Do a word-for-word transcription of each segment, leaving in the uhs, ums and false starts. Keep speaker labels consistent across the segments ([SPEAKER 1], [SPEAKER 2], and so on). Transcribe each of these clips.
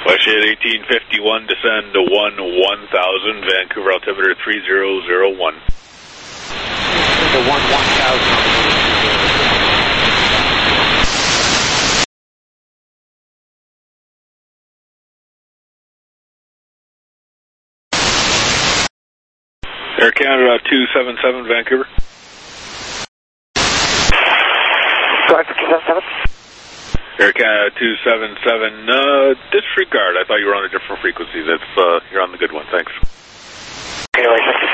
[SPEAKER 1] Westjet eighteen fifty-one, descend to one one thousand, Vancouver altimeter three zero zero one.
[SPEAKER 2] The one one thousand.
[SPEAKER 1] Air Canada two seven seven, Vancouver.
[SPEAKER 2] Sorry for two seven seven.
[SPEAKER 1] Air Canada two seven seven, uh, disregard. I thought you were on a different frequency. That's, uh, you're on the good one. Thanks.
[SPEAKER 2] Okay, right, thank you.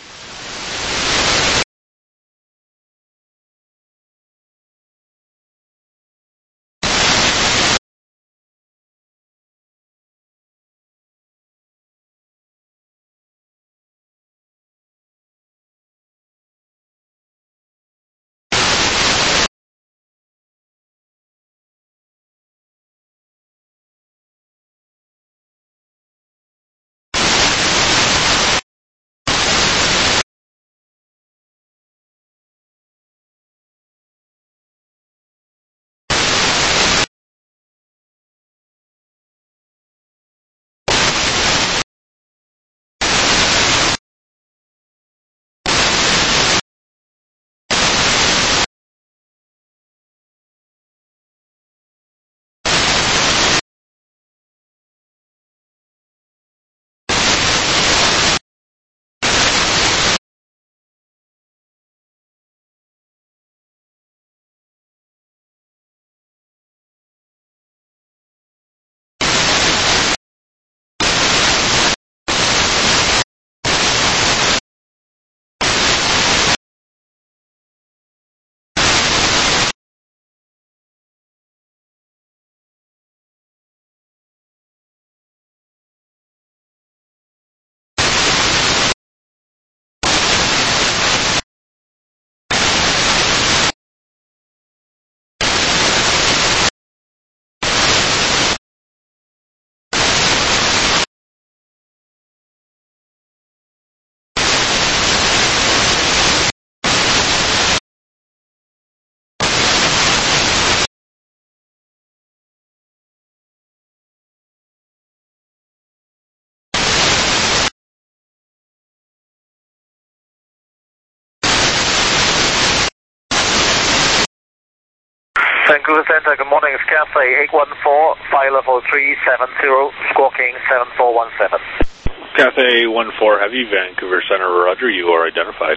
[SPEAKER 2] Vancouver Center, good morning, it's Cathay eight one four, file level three seven zero, squawking seven four one seven.
[SPEAKER 1] Cathay one four Heavy, Vancouver Center, roger, you are identified.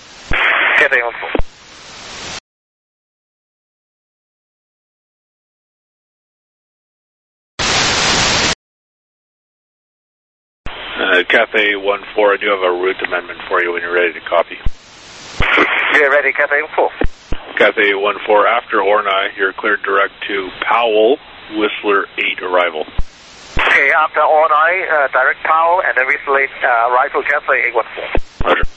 [SPEAKER 2] Cathay one four.
[SPEAKER 1] Uh, Cathay one four, I do have a route amendment for you when you're ready to copy.
[SPEAKER 2] Yeah, ready, Cathay one four.
[SPEAKER 1] Cathay one four, after Ornai, you're cleared direct to Powell, Whistler eight arrival.
[SPEAKER 2] Okay, after Ornai, uh, direct Powell, and then Whistler eight, uh, arrival Cathay eight one four.
[SPEAKER 1] Roger.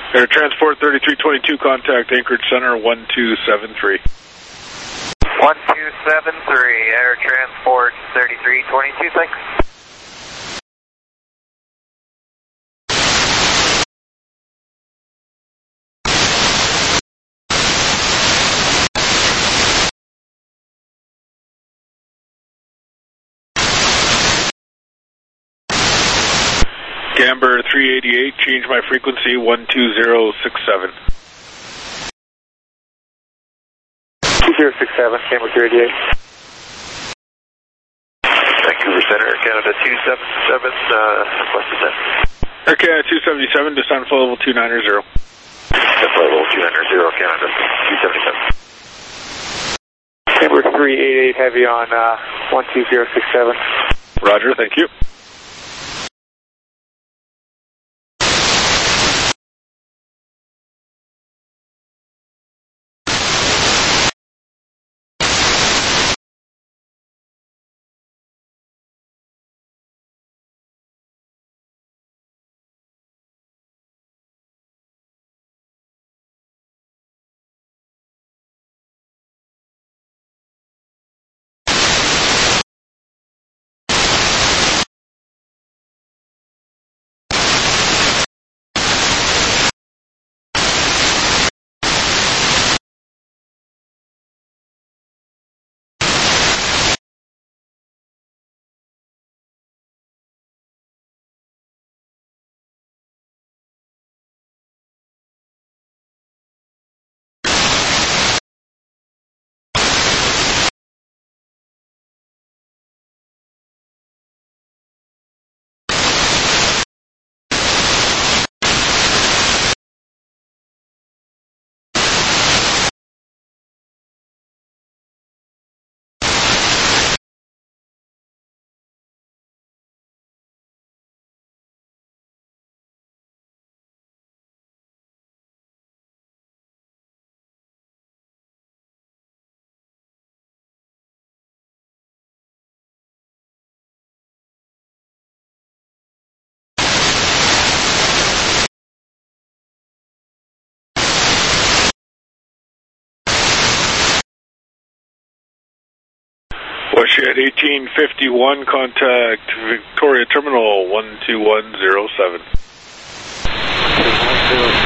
[SPEAKER 1] Air Transport thirty-three twenty-two, contact Anchorage Center one two seven three.
[SPEAKER 2] one two seven three, Air Transport thirty-three twenty-two, thanks.
[SPEAKER 1] Camber three eighty-eight, change my frequency one two zero six seven.
[SPEAKER 2] two zero six seven, Camber three eighty-eight. Vancouver Center, Canada two seven seven, uh, request descent.
[SPEAKER 1] Air Canada two seventy-seven, descend flow level two nine zero.
[SPEAKER 2] Descent flow level two nine zero, Canada two seventy-seven. Camber three eighty-eight, heavy on uh, one two zero six seven.
[SPEAKER 1] Roger, thank you. Washington eighteen fifty-one, contact Victoria Terminal one two one zero seven.
[SPEAKER 2] one zero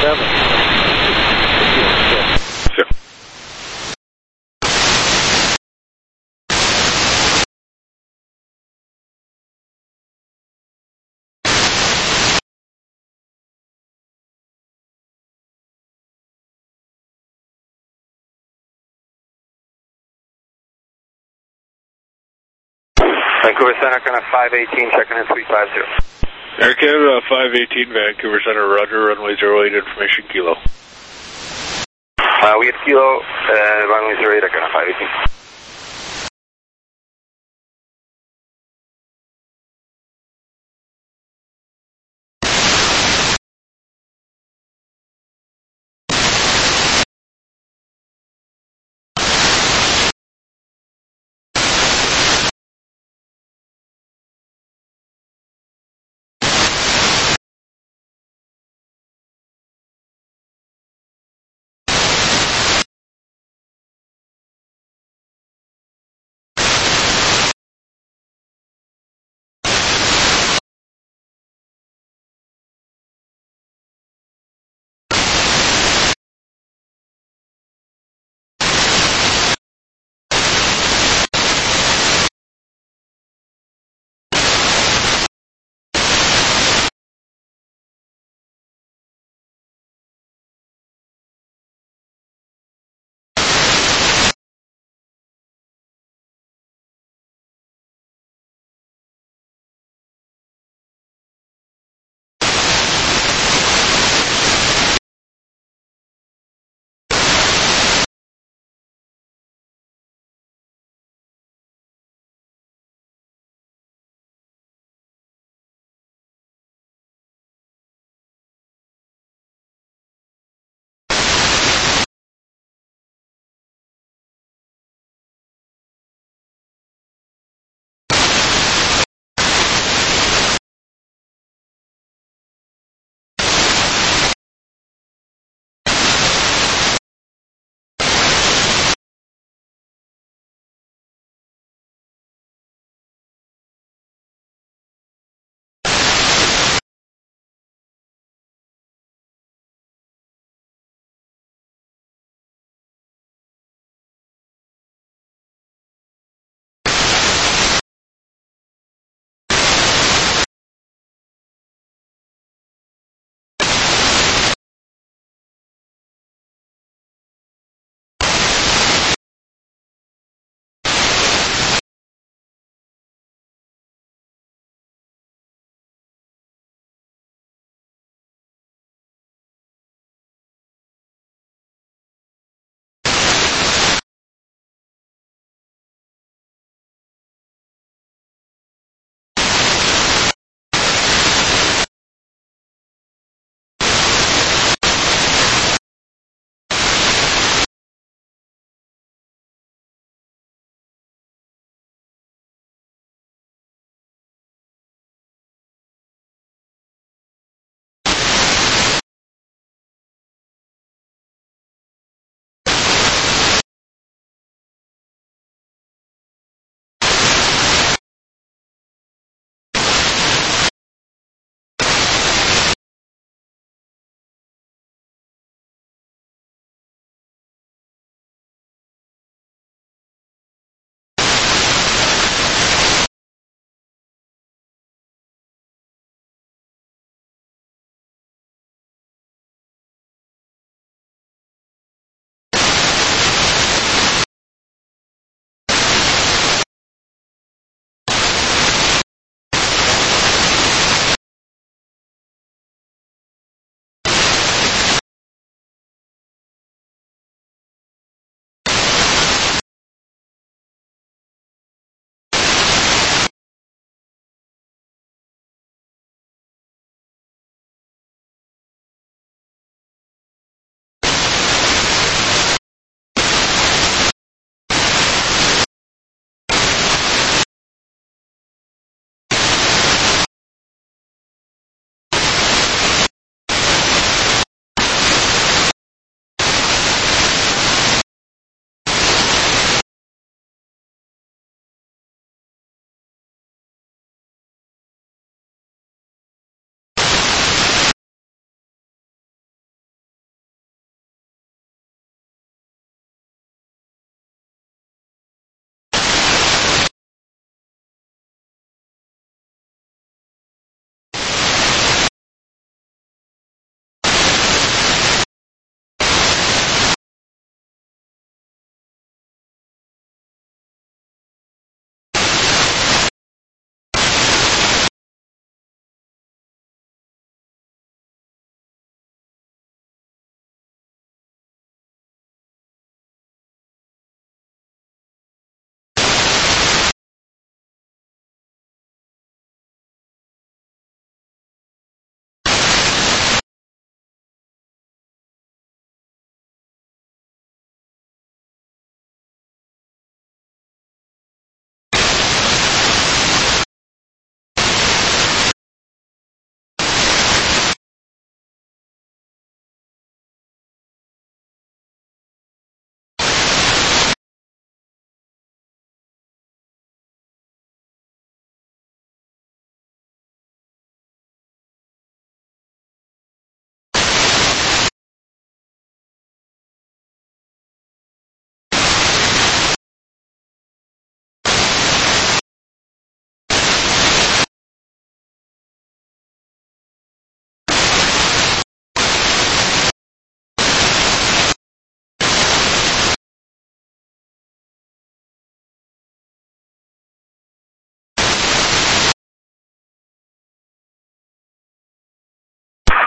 [SPEAKER 2] seven. Vancouver Center, kind of five eighteen, checking in three five zero.
[SPEAKER 1] Air Canada five eighteen, Vancouver Center, Roger, runway zero eight, information kilo.
[SPEAKER 2] Uh, we have kilo, uh, runway zero eight, kind of five eighteen.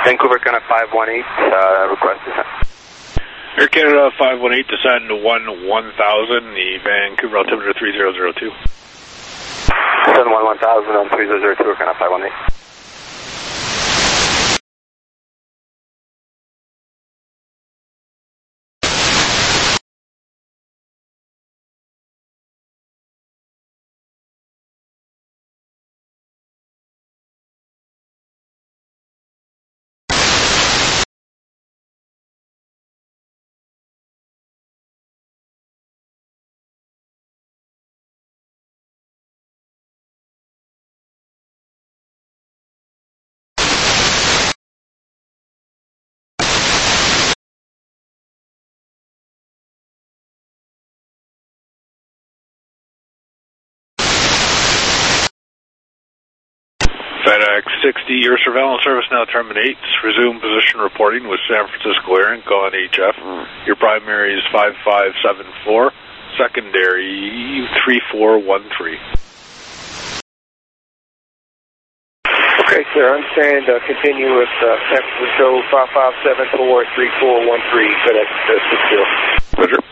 [SPEAKER 3] Vancouver Canada five one eight, uh, request descent.
[SPEAKER 1] Air Canada five one eight, descend to one one thousand, the Vancouver altimeter three zero zero two.
[SPEAKER 3] Descend one one thousand on three zero zero two, Air Canada five one eight.
[SPEAKER 1] FedEx sixty, your surveillance service now terminates. Resume position reporting with San Francisco Air Inc on H F. Your primary is five five seven four, secondary three four one three.
[SPEAKER 4] Okay, sir, understand. Uh, continue with uh, San Francisco five five seven four, three four one three, FedEx uh, six zero.
[SPEAKER 1] Roger.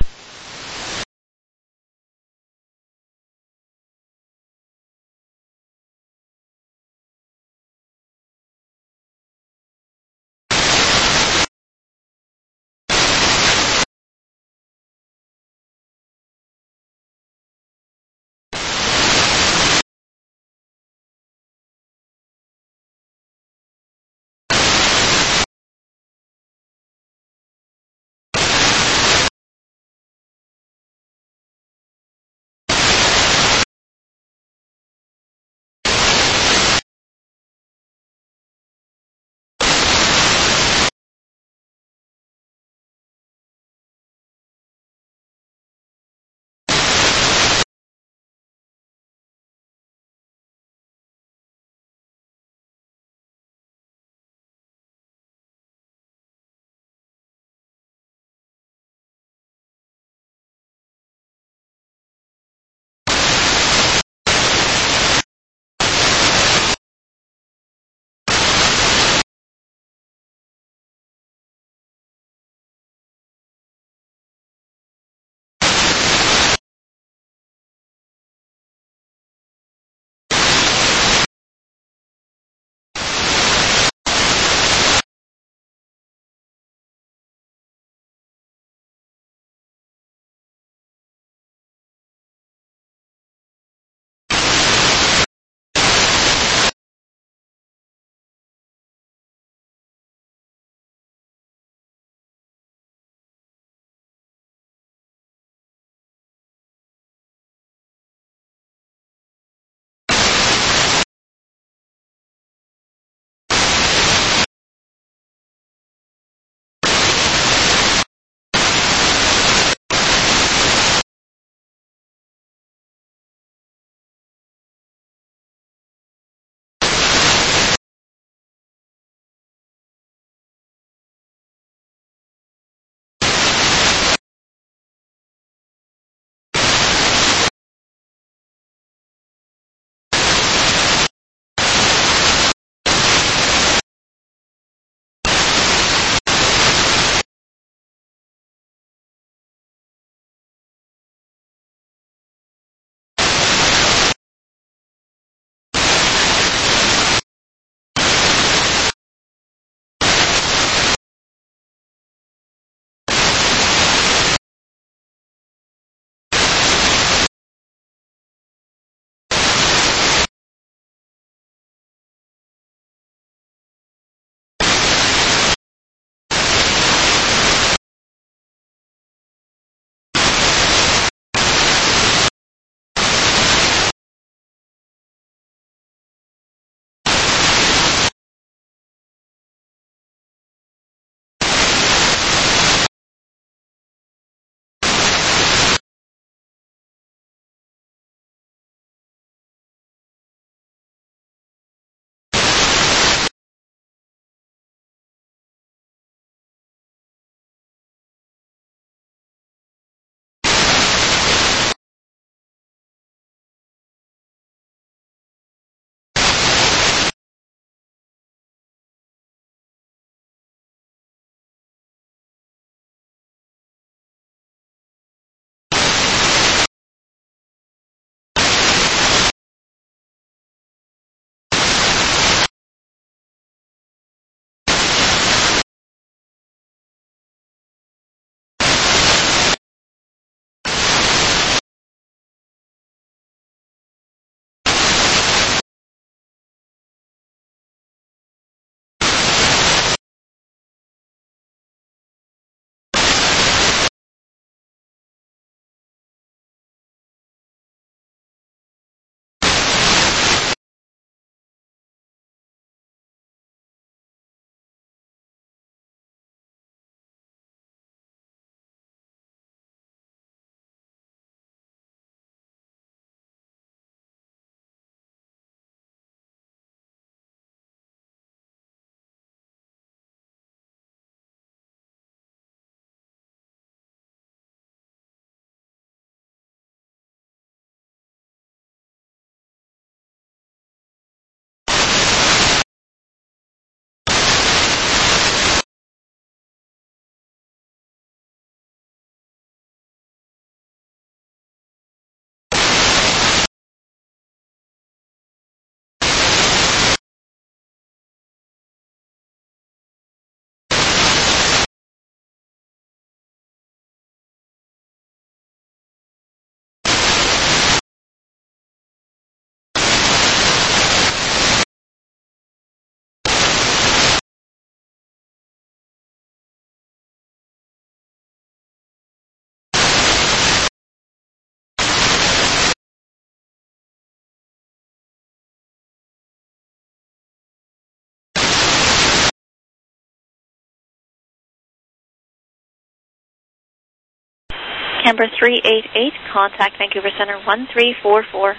[SPEAKER 5] Camber three eight eight, contact Vancouver Center one three four four.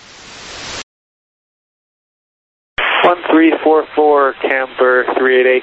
[SPEAKER 4] one three four four, Camber three eight eight.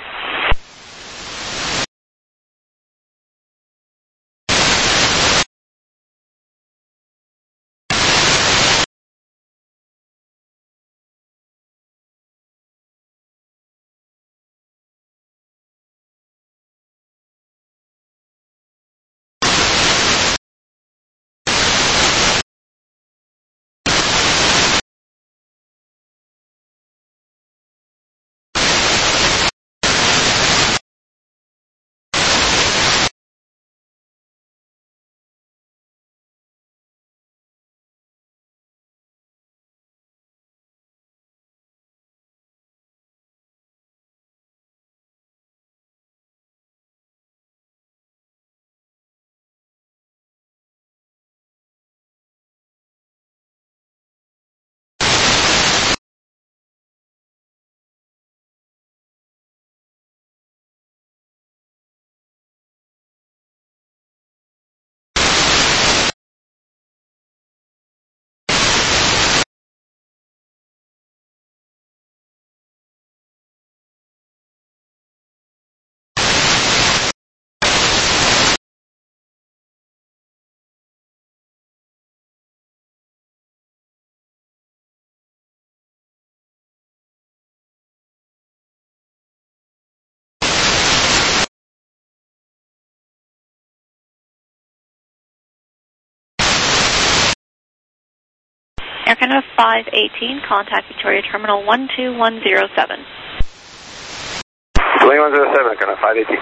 [SPEAKER 5] Air Canada five eighteen, contact Victoria Terminal one two one zero seven.
[SPEAKER 3] two one zero seven, Canada five eighteen.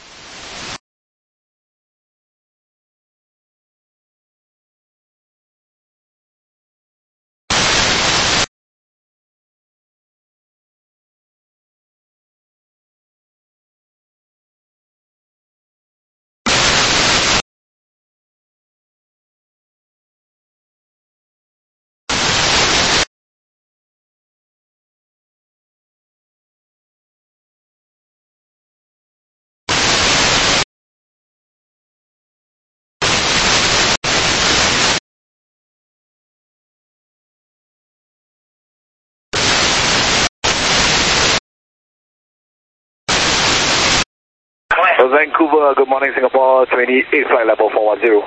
[SPEAKER 3] Vancouver, good morning, Singapore, twenty-eight flight level four one zero.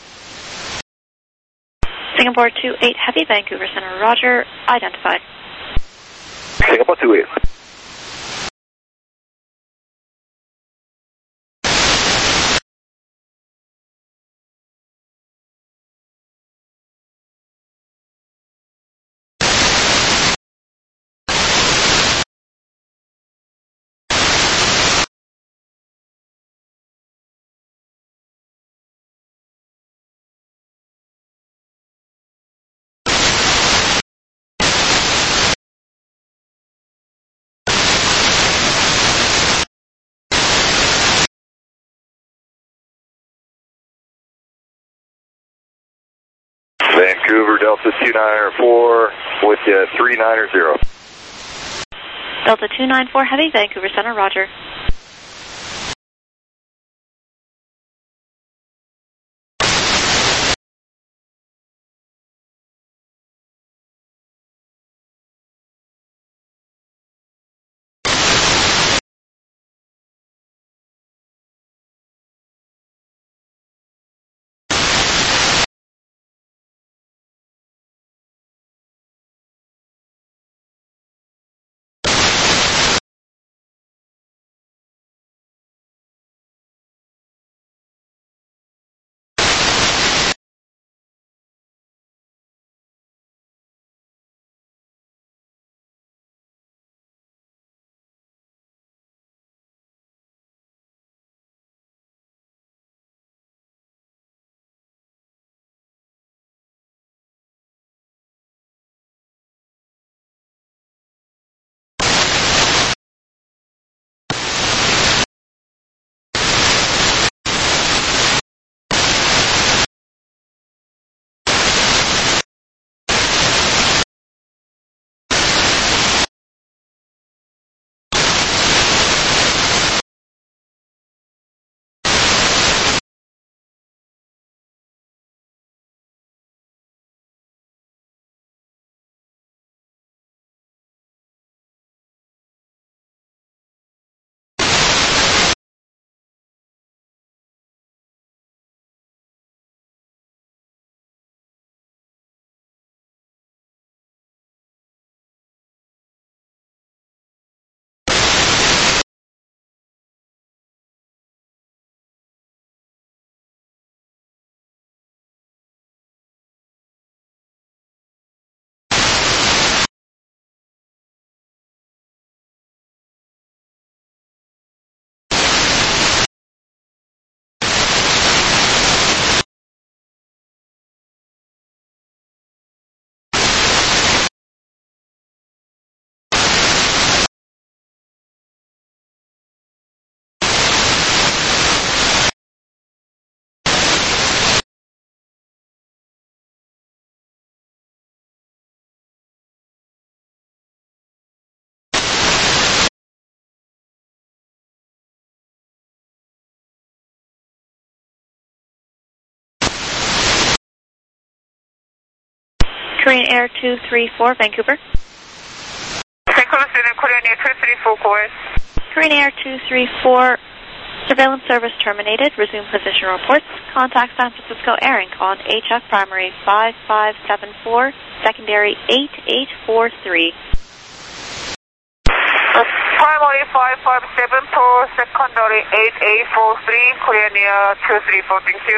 [SPEAKER 5] Singapore two eight Heavy, Vancouver Center, roger, identified.
[SPEAKER 3] Singapore two eight. Vancouver Delta two nine four with you three nine zero.
[SPEAKER 5] Delta two nine four Heavy, Vancouver Center, roger. Korean Air two three four, Vancouver.
[SPEAKER 6] Vancouver student, Korean Air two three four, Chorus.
[SPEAKER 5] Korean Air two three four, surveillance service terminated. Resume position reports. Contact San Francisco Airing on H F primary five five seven four, secondary eight eight four three.
[SPEAKER 6] Primary five five seven four, secondary eight eight four three, Korean Air two three four, thank you.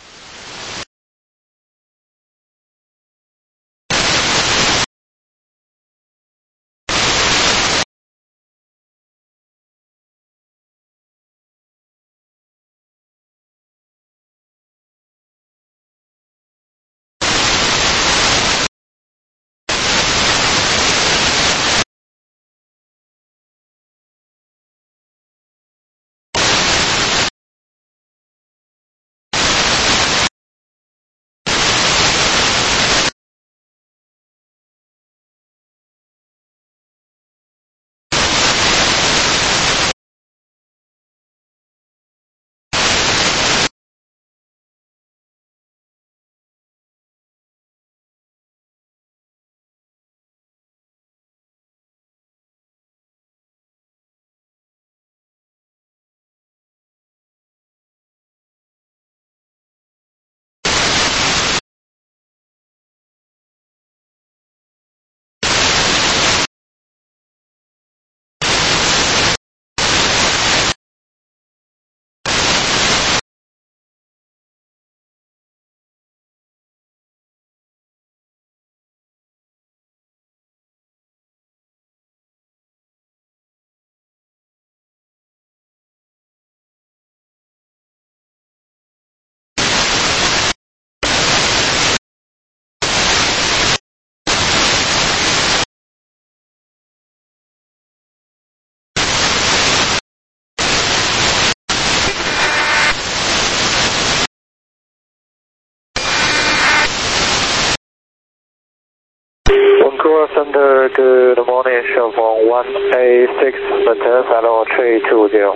[SPEAKER 3] Vancouver Thunder, good morning, show from one A six, maintain final three two zero.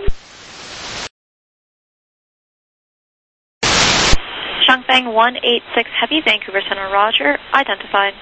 [SPEAKER 5] Changfeng one eight six Heavy, Vancouver Center, Roger, identified.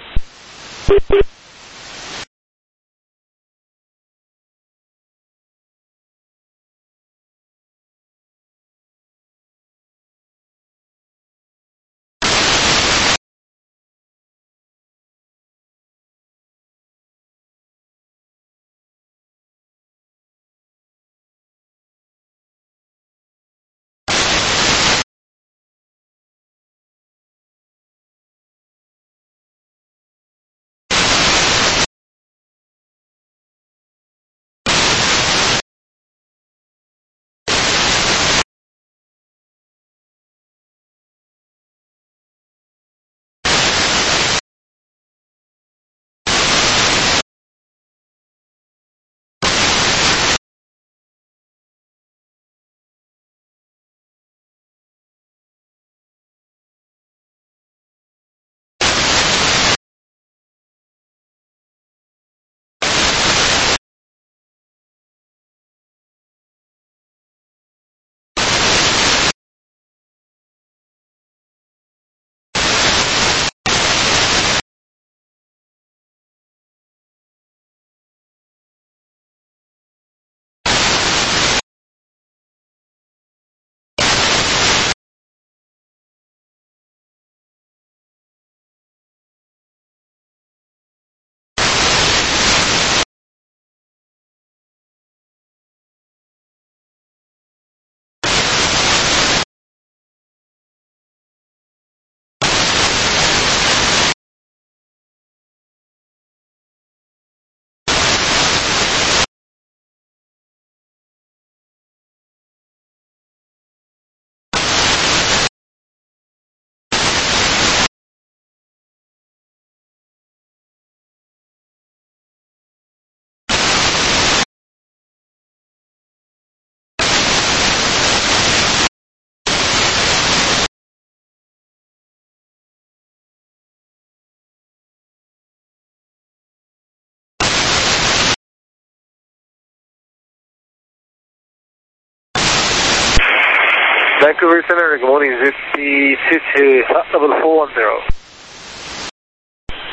[SPEAKER 3] Vancouver Center, good morning, Z P C T double four one zero.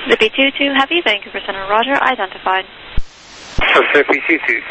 [SPEAKER 5] Zippy two two Heavy, Vancouver Center, Roger, identified.
[SPEAKER 4] Zippy two two.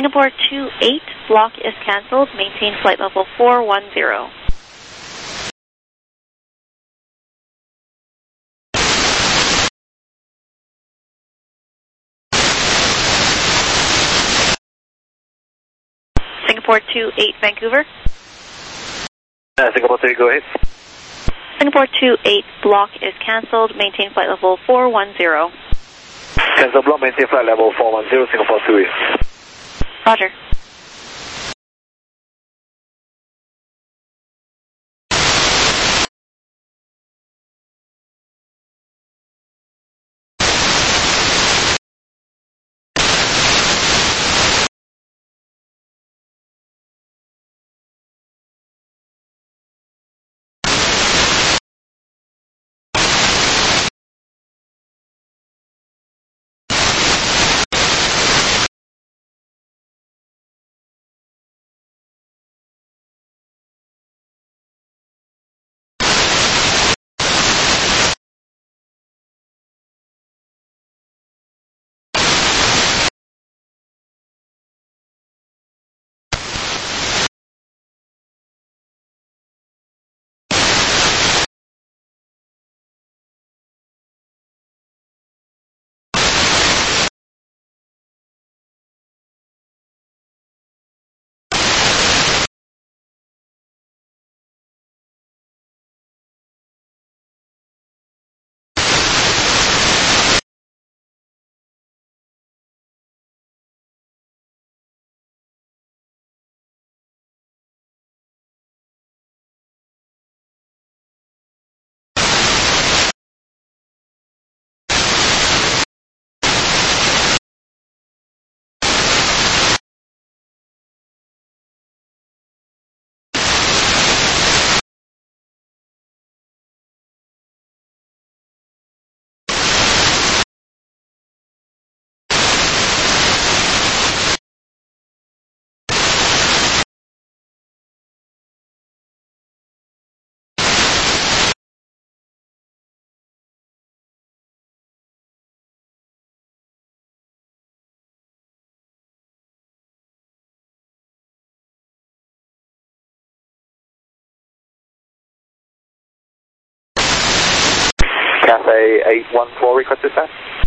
[SPEAKER 5] Singapore two eight, block is cancelled. Maintain flight level four one zero. Singapore two eight, Vancouver.
[SPEAKER 2] Uh, Singapore two, go ahead.
[SPEAKER 5] Singapore two eight, block is cancelled. Maintain flight level four one zero.
[SPEAKER 2] Cancel block, maintain flight level four one zero, Singapore two eight.
[SPEAKER 5] Roger.
[SPEAKER 2] Cathay eight one four, request descent.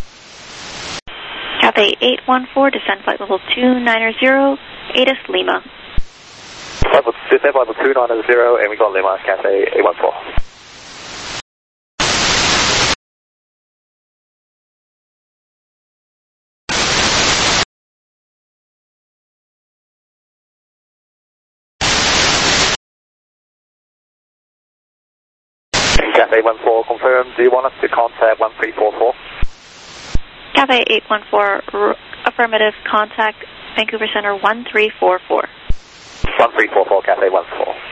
[SPEAKER 5] Cathay eight one four, descend flight level two nine zero, ATIS Lima.
[SPEAKER 2] Level, descent level two nine zero, and we got Lima, Cathay eight one four. Cathay eight one four, confirm, do you want us to contact one three four four?
[SPEAKER 5] Cathay eight one four, affirmative, contact Vancouver Center one three four four.
[SPEAKER 2] one three four four, Cathay one four.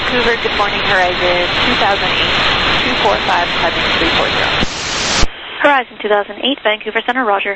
[SPEAKER 7] Vancouver, good morning, Horizon two thousand eight, two four five, climbing three four zero.
[SPEAKER 5] Horizon two thousand eight, Vancouver Center, roger.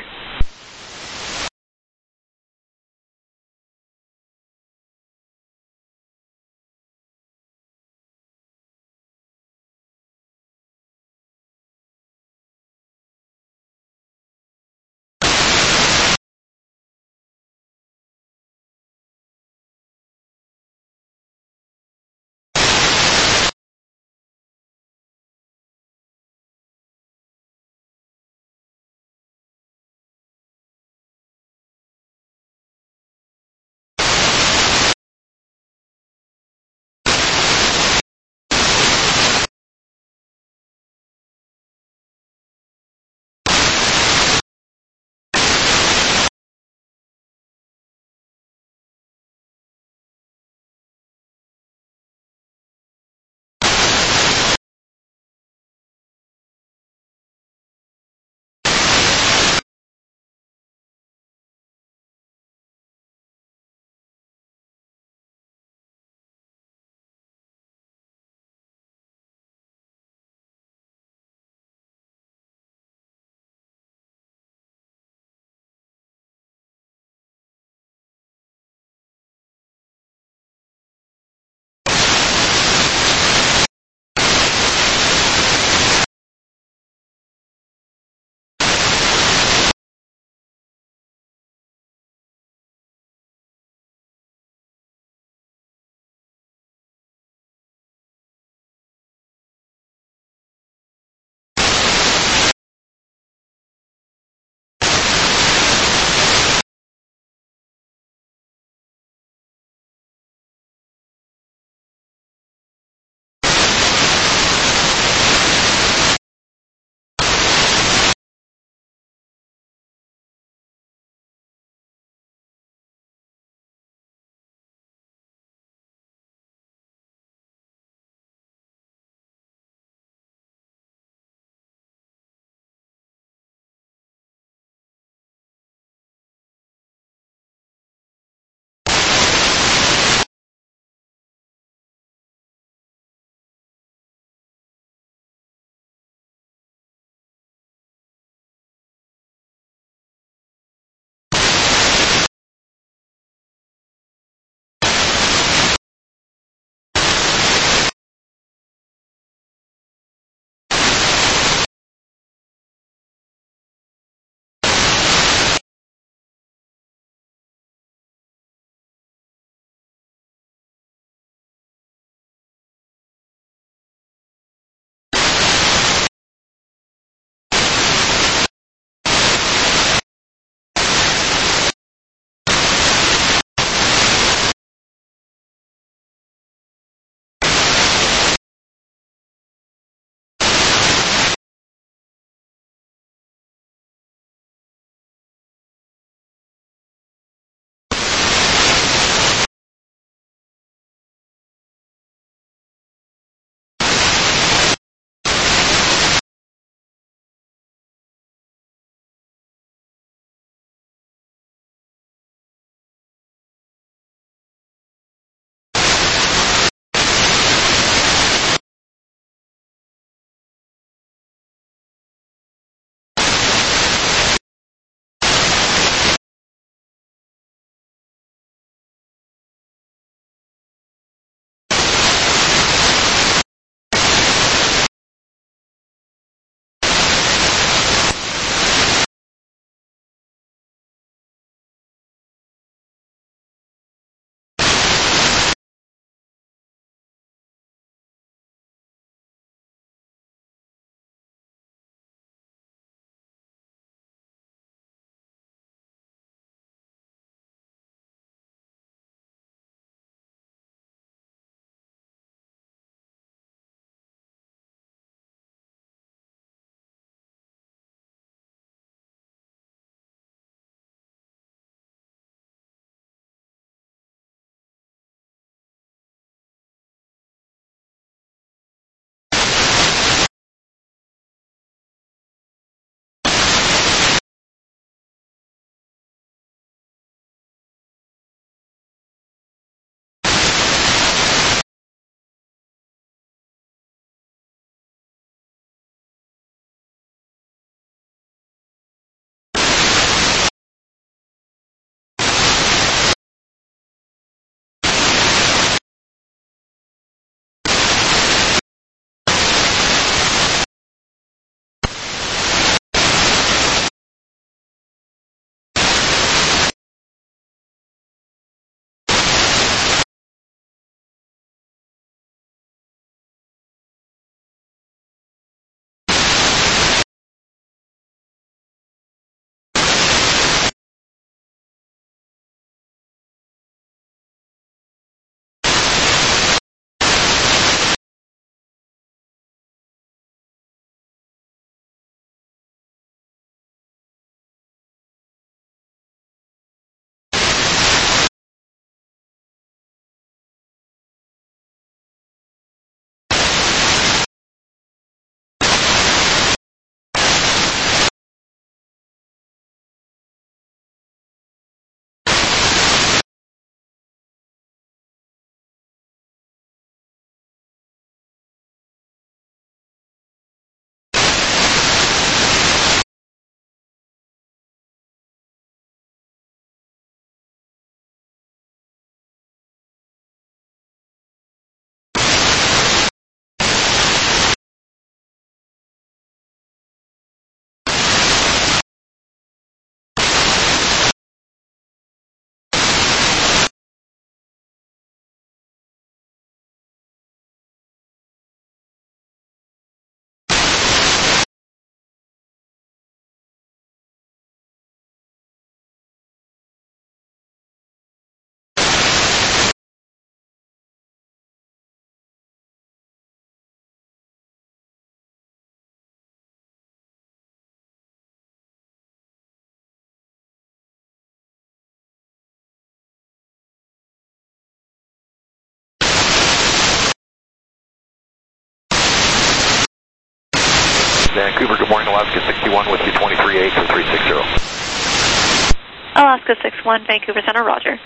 [SPEAKER 8] Vancouver, good morning, Alaska sixty-one with you, twenty-three eight for three six zero.
[SPEAKER 5] Alaska six one, Vancouver Center, roger.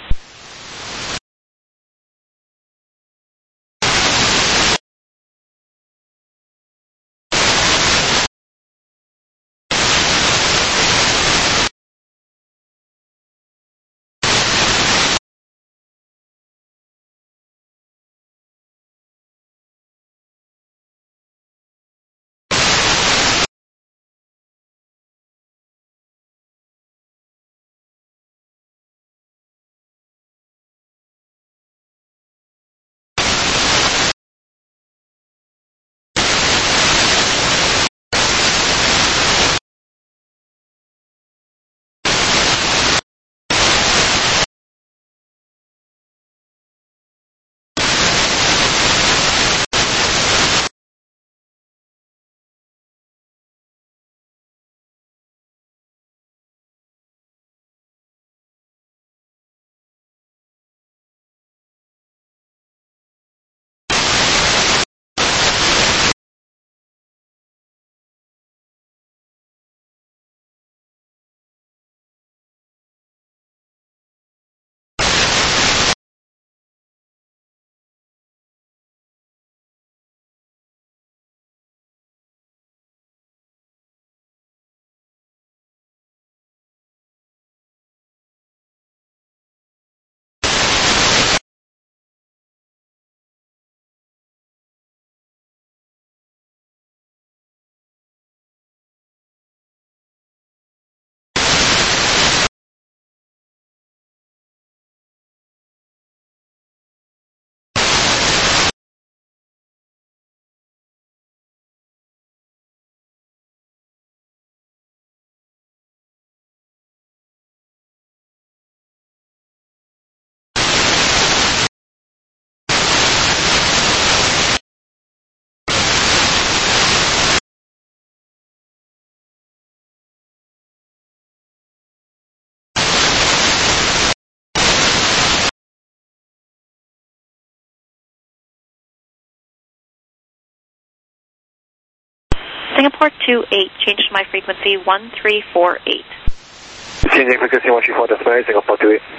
[SPEAKER 5] Singapore two eight, change to my frequency one three four eight.
[SPEAKER 3] Changing frequency one three four, that's right, Singapore two eight.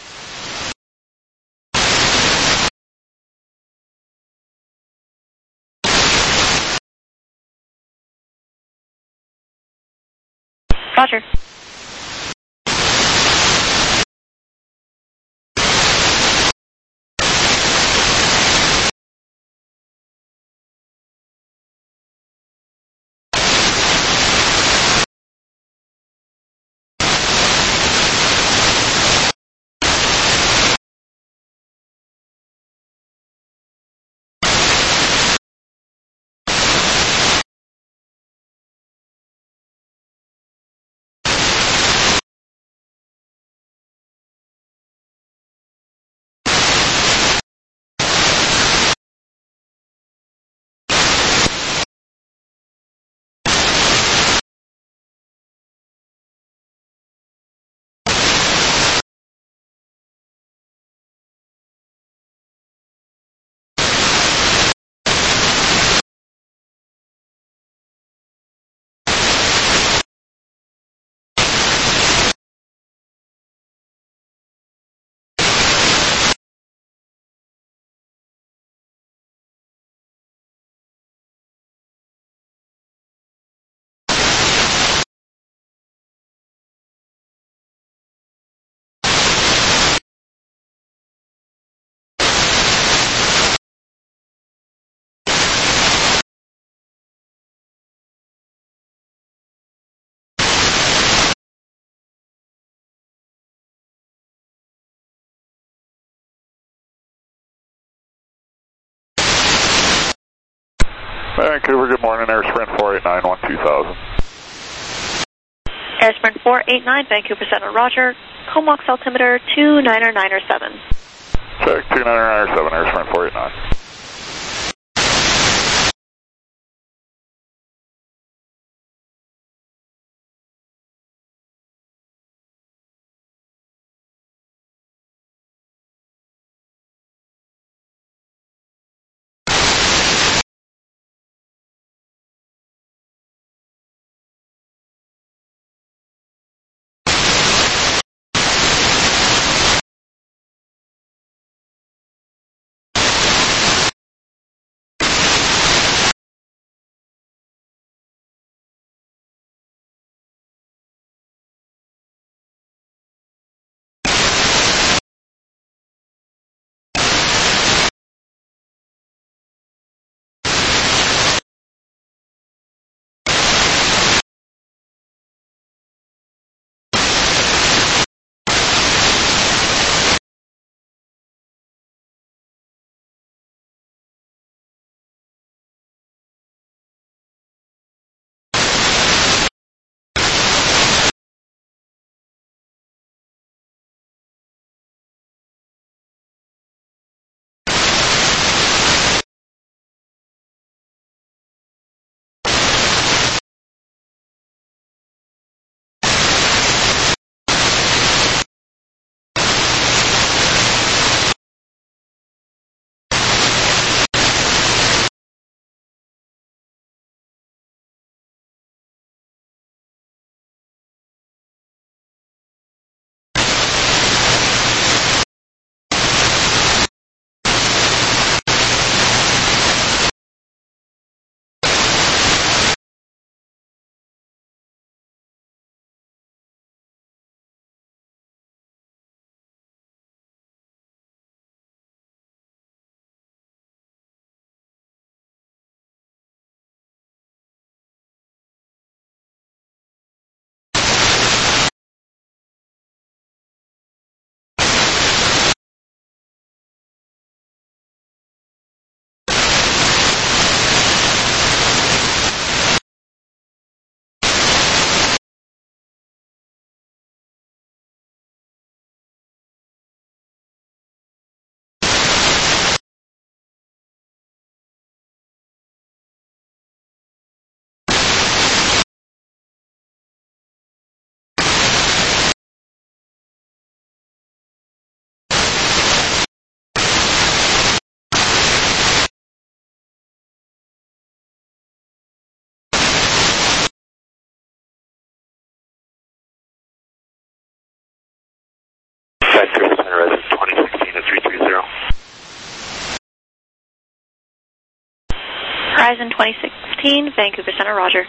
[SPEAKER 5] Roger.
[SPEAKER 9] Vancouver, good morning, Air Sprint four eight nine, one two thousand.
[SPEAKER 5] Air Sprint four eight nine, Vancouver Center, roger. Comox altimeter two niner niner seven.
[SPEAKER 9] Check, two niner niner seven, Air Sprint four eight nine.
[SPEAKER 5] Verizon twenty sixteen, Vancouver Center, roger.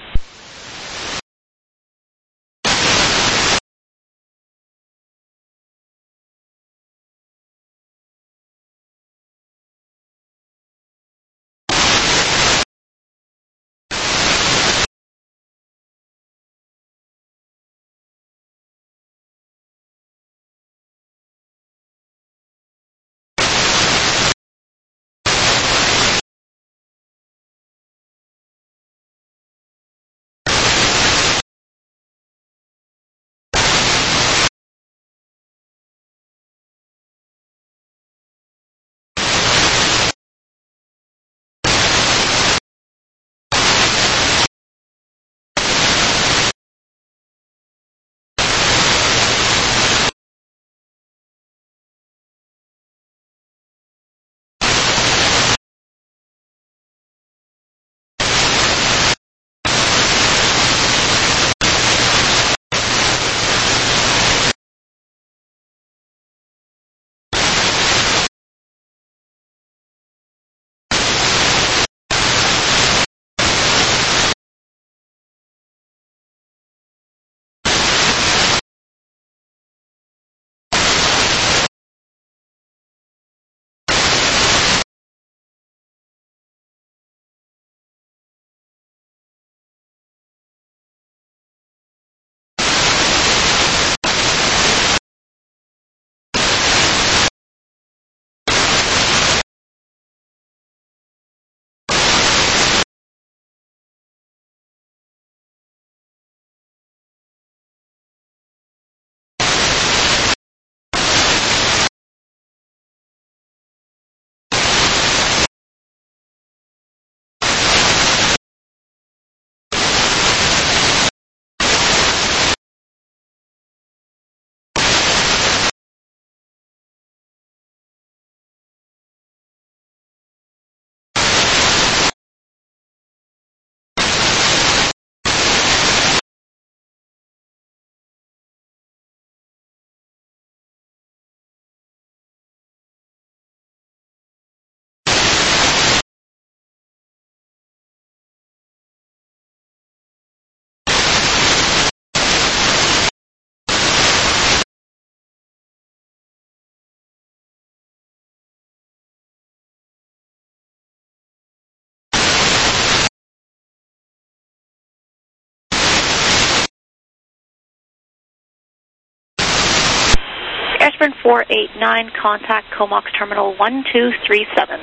[SPEAKER 5] Airspring four eight nine, contact Comox Terminal one two three seven.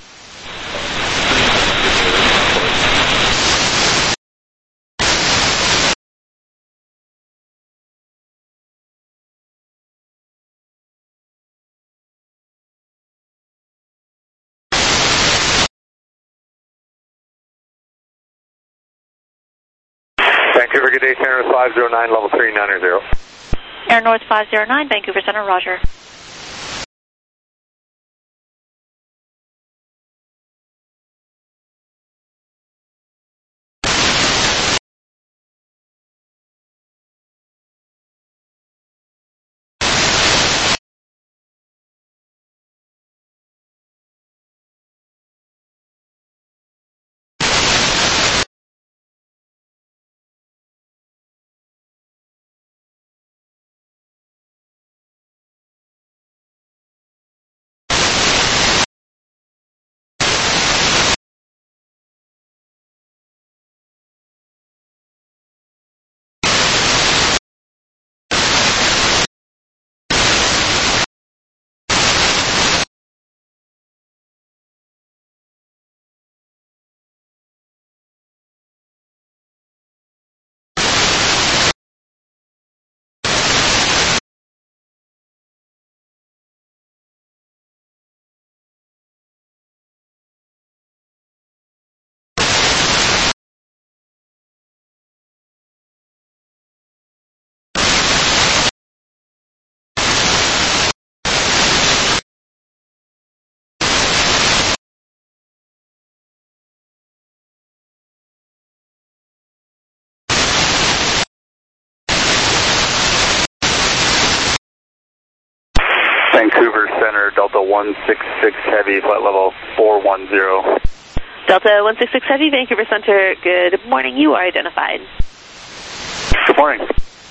[SPEAKER 3] Vancouver, good day, Center five zero nine, level three nine zero.
[SPEAKER 5] Air North five zero nine, Vancouver Center, roger.
[SPEAKER 3] Vancouver Center, Delta one six six Heavy, flight level four one zero.
[SPEAKER 10] Delta one six six Heavy, Vancouver Center, good morning. You are identified.
[SPEAKER 11] Good morning.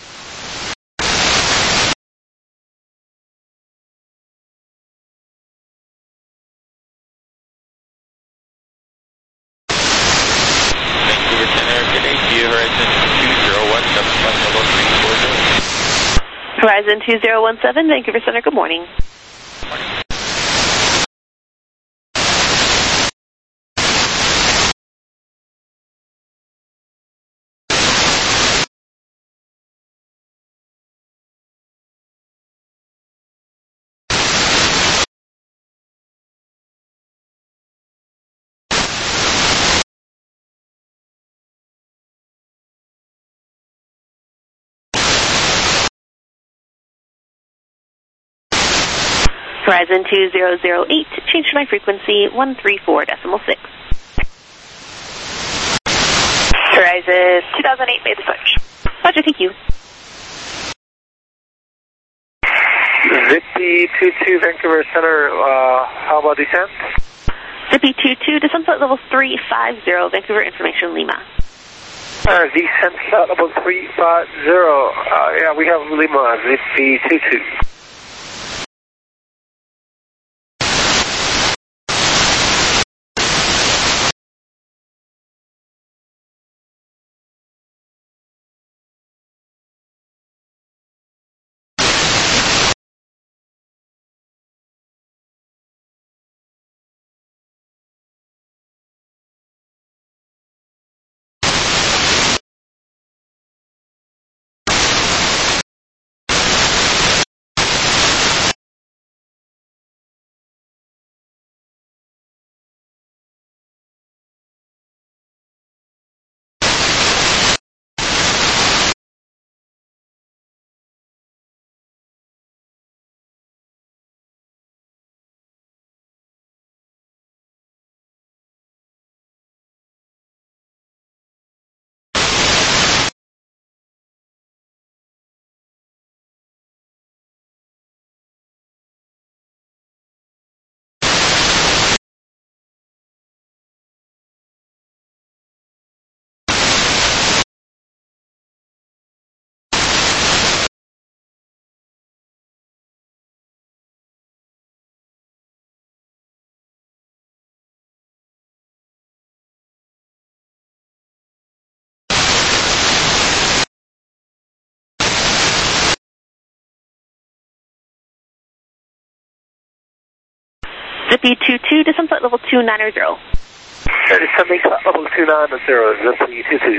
[SPEAKER 12] Vancouver Center, good day to you. Horizon two zero one seven, flight level three four zero.
[SPEAKER 10] Horizon two zero one seven, Vancouver Center, good morning.
[SPEAKER 12] Morning.
[SPEAKER 10] Horizon two zero zero eight, change to my frequency one three four decimal six.
[SPEAKER 7] Horizon two thousand eight, made the switch.
[SPEAKER 10] Roger, thank you.
[SPEAKER 3] Zippy two two Vancouver Center, uh, how about descent?
[SPEAKER 10] Zippy two two, descent flight level three five zero, Vancouver Information Lima.
[SPEAKER 3] Uh, descent flight level three five zero, uh, yeah, we have Lima, Zippy two two.
[SPEAKER 10] Zippy two two, descent flight level two nine zero.
[SPEAKER 3] Descending flight level two nine zero, Zippy two two.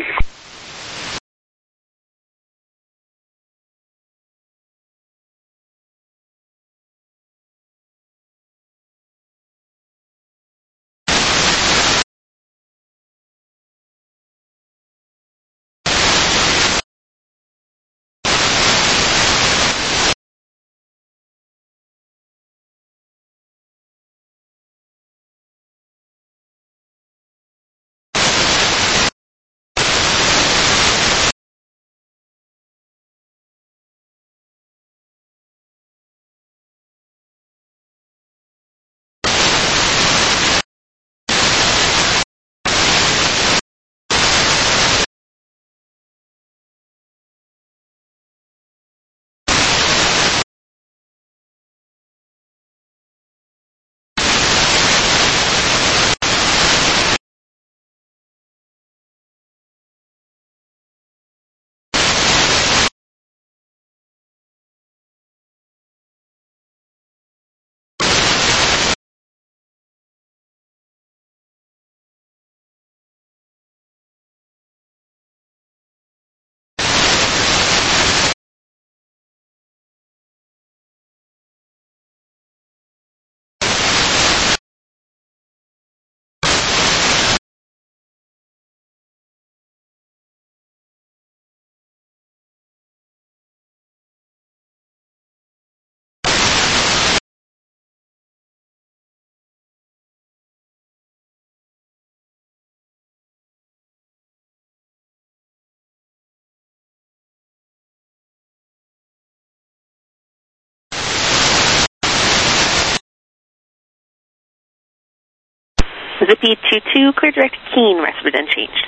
[SPEAKER 10] Zippy two two, clear direct Keene, rest of it unchanged.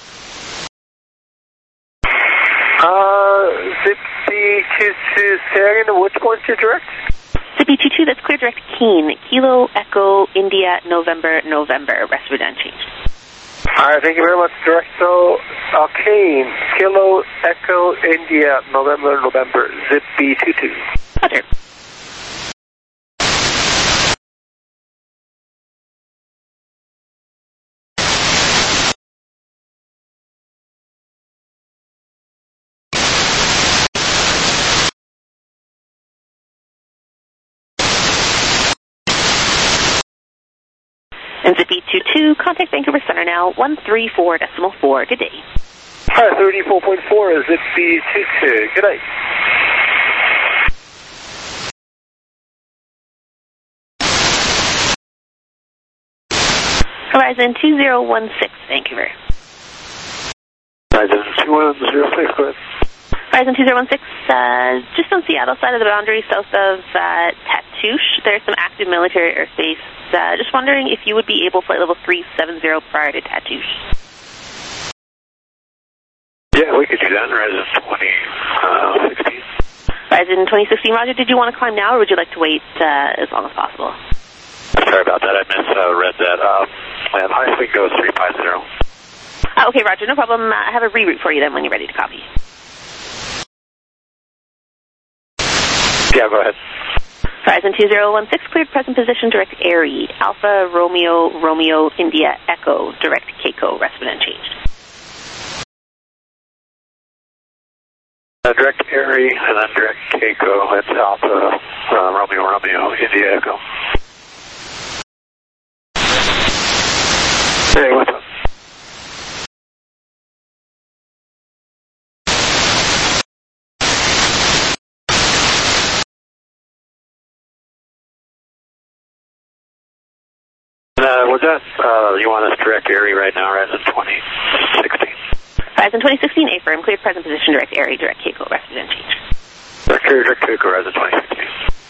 [SPEAKER 4] Uh, Zippy two two, say again, which one's your direct?
[SPEAKER 10] Zippy two two, that's clear direct Keene, Kilo, Echo, India, November, November, rest of it unchanged.
[SPEAKER 4] Alright, thank you very much, direct. So, uh, Keene, Kilo, Echo, India, November, November, Zippy two two.
[SPEAKER 10] Roger. And Zippy two two, contact Vancouver Center now, one three four decimal four. Good day.
[SPEAKER 4] Hi, thirty-four point four is Zippy two two. Good night.
[SPEAKER 10] Horizon two zero one six, Vancouver.
[SPEAKER 3] Horizon two one zero six, go ahead.
[SPEAKER 10] Horizon two zero one six, uh, just on Seattle side of the boundary, south of uh, Tatoosh. There's some active military airspace. Uh, just wondering if you would be able flight level three seven zero prior to Tatoosh.
[SPEAKER 3] Yeah, we could do that in Horizon twenty sixteen.
[SPEAKER 10] Horizon twenty sixteen, Roger, did you want to climb now or would you like to wait uh, as long as possible?
[SPEAKER 3] Sorry about that, I misread uh, that. Um, and high speed goes three five zero.
[SPEAKER 10] Uh, okay, Roger, no problem. Uh, I have a reroute for you then when you're ready to copy.
[SPEAKER 3] Yeah, go ahead.
[SPEAKER 10] Horizon two zero one six, cleared present position, direct Airy, Alpha, Romeo, Romeo, India, Echo, direct Keiko, rest of it unchanged.
[SPEAKER 3] Uh, direct Airy, and then direct Keiko, that's Alpha, uh, Romeo, Romeo, India, Echo. Hey, what's up? Uh, was that, uh, you want us direct Airy right now, Horizon twenty sixteen?
[SPEAKER 10] Horizon twenty sixteen, A-firm, cleared present position, direct Airy, direct Keiko, rest of it unchanged.
[SPEAKER 3] Direct Airy, direct Keiko, Horizon twenty sixteen.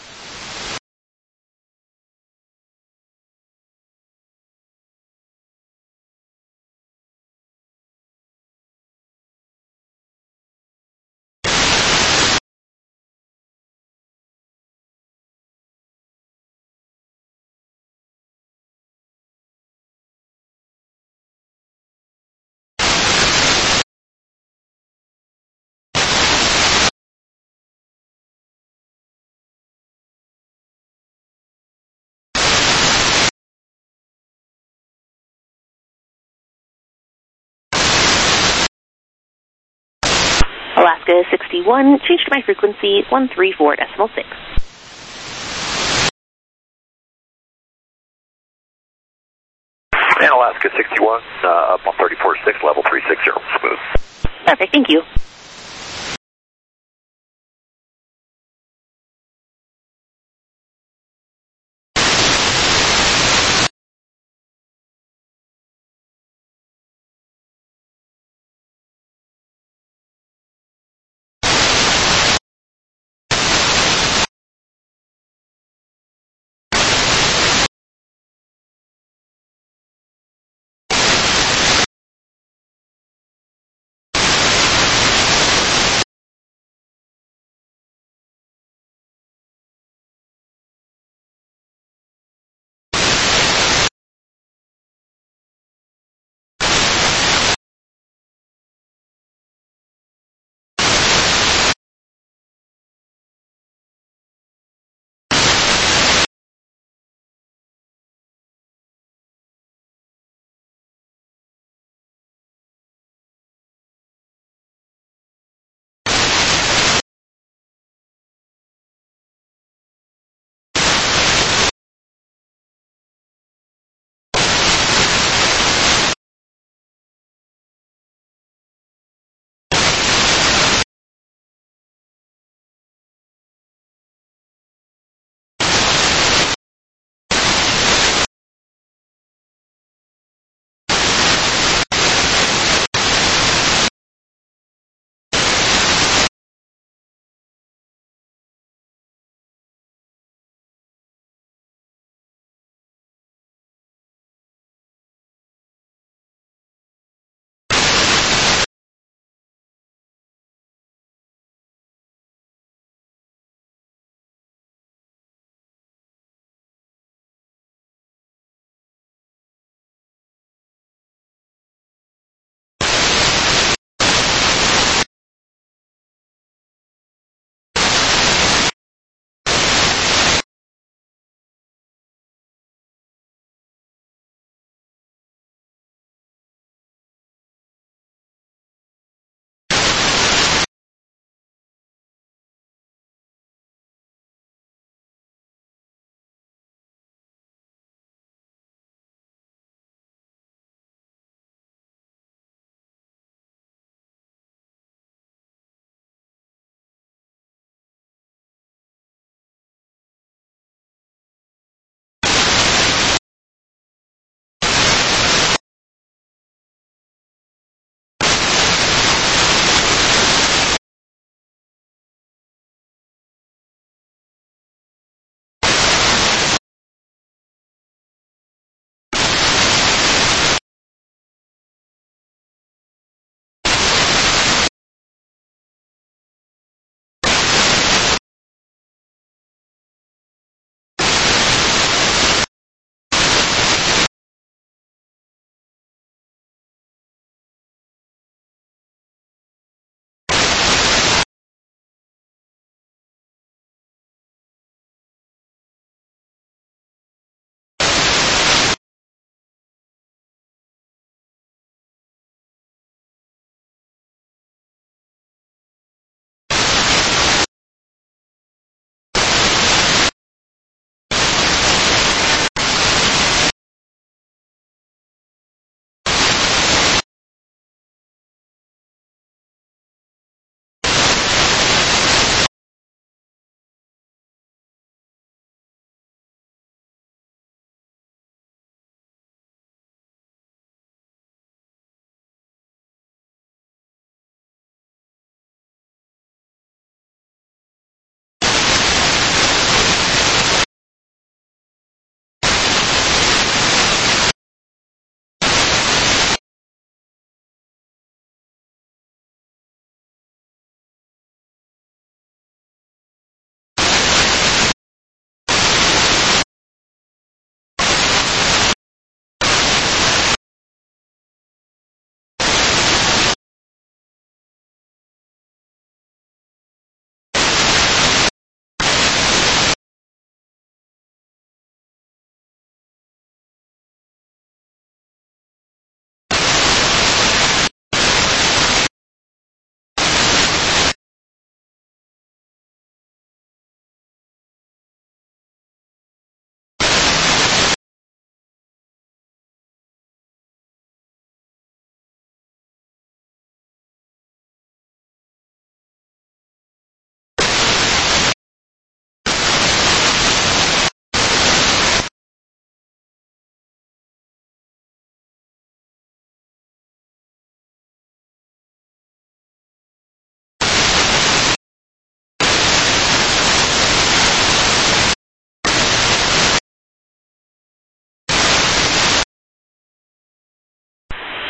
[SPEAKER 10] Alaska sixty-one, change to my frequency, one three four decimal six.
[SPEAKER 8] And Alaska sixty-one, uh, up on thirty-four point six, level three sixty, smooth.
[SPEAKER 10] Perfect, thank you.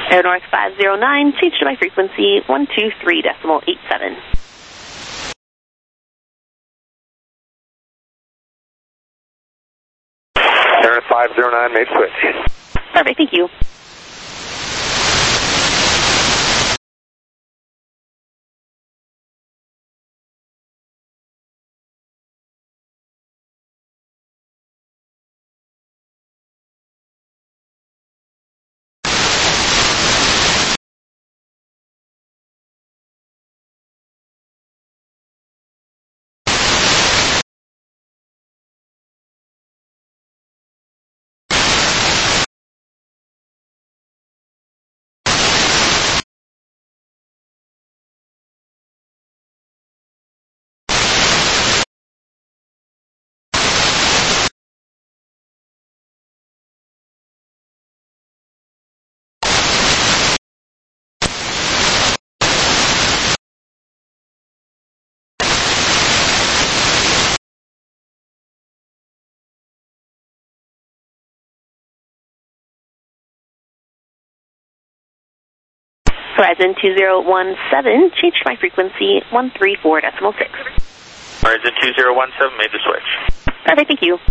[SPEAKER 10] Air North five zero nine, change to my frequency one two three decimal eight seven.
[SPEAKER 3] Air North five zero nine, made switch.
[SPEAKER 10] Perfect, thank you. Horizon two zero one seven, change to my frequency one three four decimal six.
[SPEAKER 12] Horizon two zero one seven, made the switch.
[SPEAKER 10] Perfect, thank you.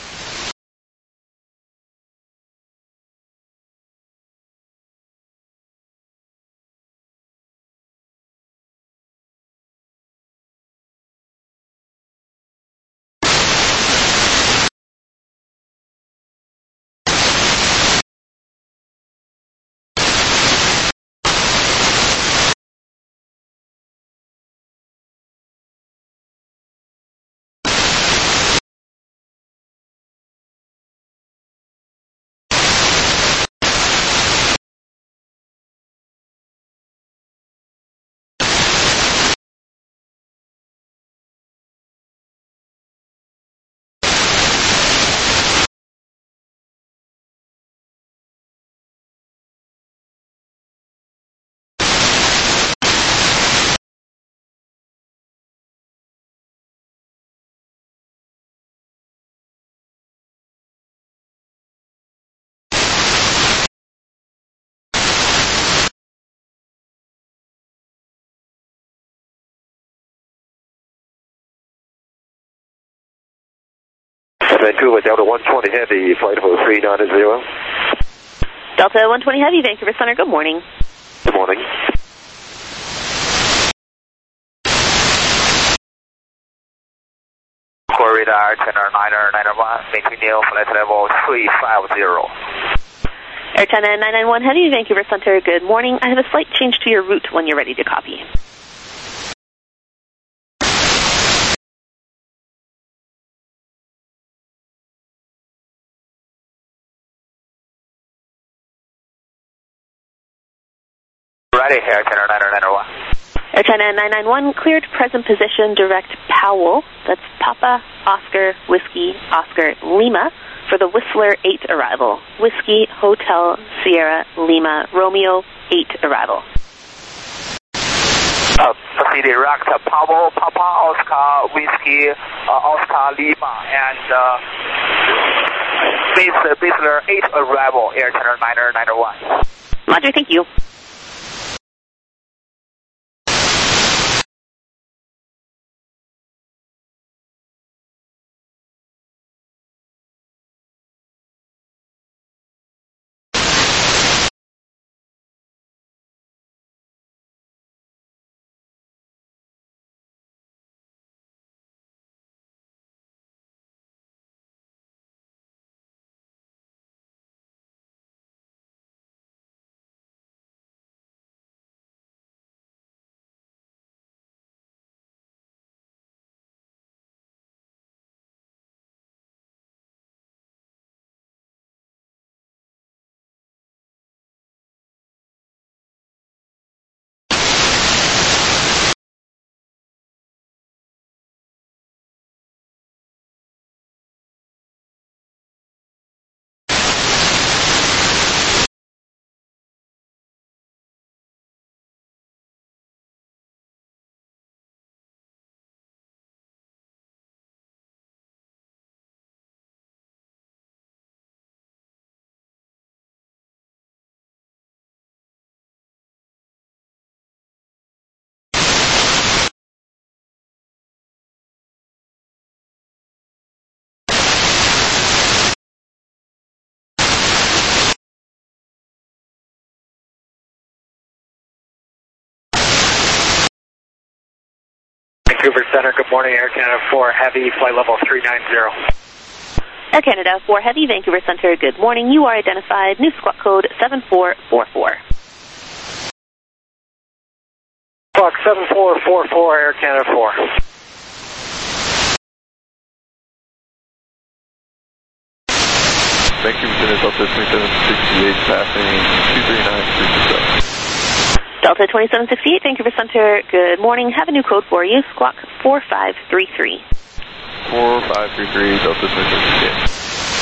[SPEAKER 3] Vancouver, Delta one twenty Heavy, flight oh three nine zero.
[SPEAKER 10] Delta one twenty Heavy, Vancouver Center, good morning.
[SPEAKER 3] Good morning.
[SPEAKER 2] Core radar, Channel nine nine one, continue flight level three five zero.
[SPEAKER 10] Air China nine nine one Heavy, Vancouver Center, good morning. I have a slight change to your route when you're ready to copy.
[SPEAKER 2] Ready here, Channel nine nine one.
[SPEAKER 10] Air China nine nine one, cleared present position, direct Powell, that's Papa, Oscar, Whiskey, Oscar, Lima, for the Whistler eight arrival. Whiskey, Hotel, Sierra, Lima, Romeo, eight arrival.
[SPEAKER 2] Uh, proceed direct Powell, Papa, Oscar, Whiskey, uh, Oscar, Lima, and uh, Whistler eight arrival, Air Channel nine nine one.
[SPEAKER 10] Roger, thank you.
[SPEAKER 3] Vancouver Center, good morning, Air Canada four Heavy, flight level three nine zero.
[SPEAKER 10] Air Canada four Heavy, Vancouver Center, good morning. You are identified, new squawk code seven four four four.
[SPEAKER 3] Squawk seven four four four, Air Canada four.
[SPEAKER 13] Vancouver Center, Delta twenty-seven sixty-eight, passing two three nine three six zero.
[SPEAKER 10] Delta twenty-seven sixty-eight, Vancouver Center, good morning. Have a new code for you, squawk four five three three.
[SPEAKER 13] four five three three, Delta twenty-seven sixty-eight.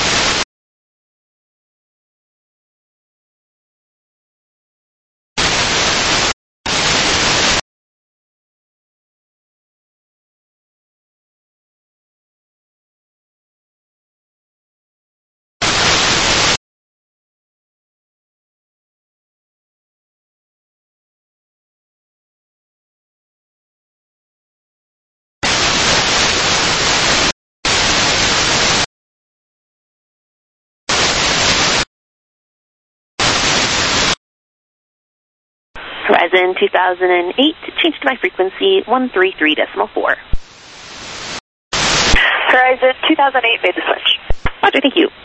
[SPEAKER 10] Horizon two thousand eight, change to my frequency one three three point four.
[SPEAKER 14] Horizon two thousand eight, made the switch.
[SPEAKER 10] Roger, thank you.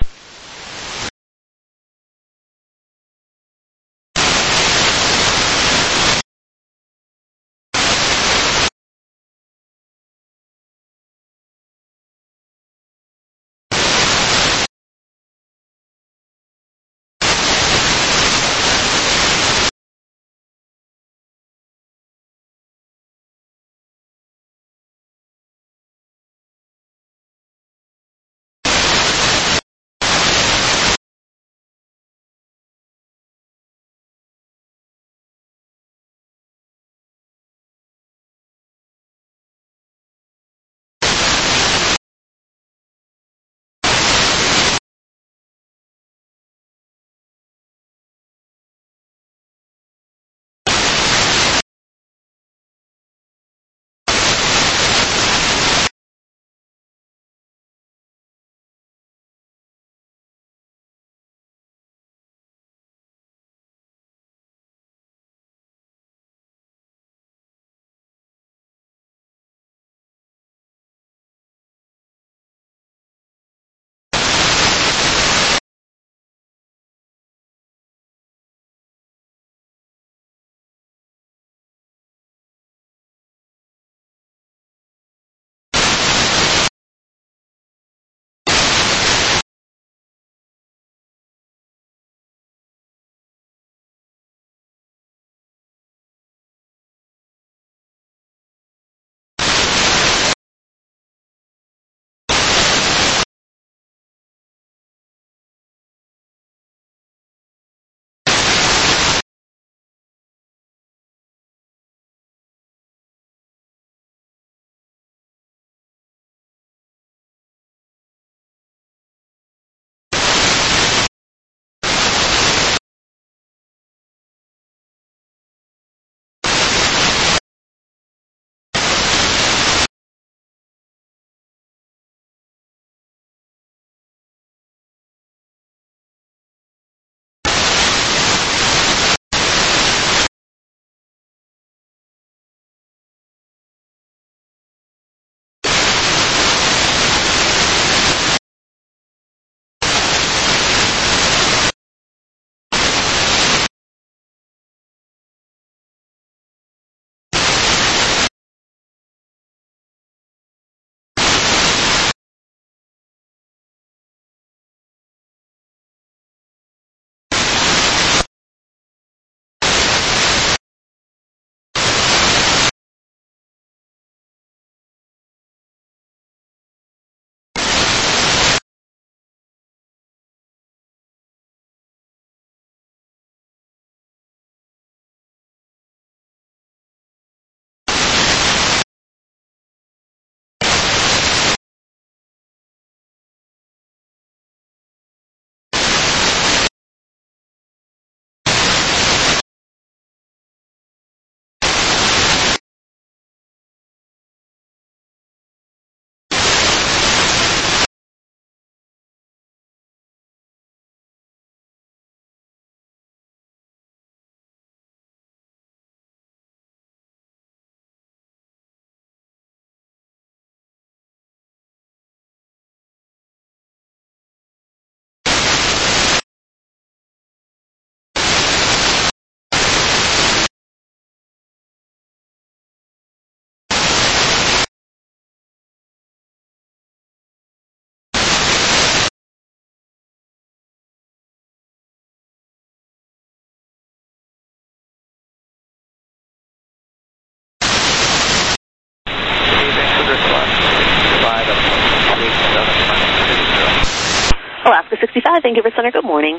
[SPEAKER 10] Alaska sixty-five, Vancouver Center, good morning.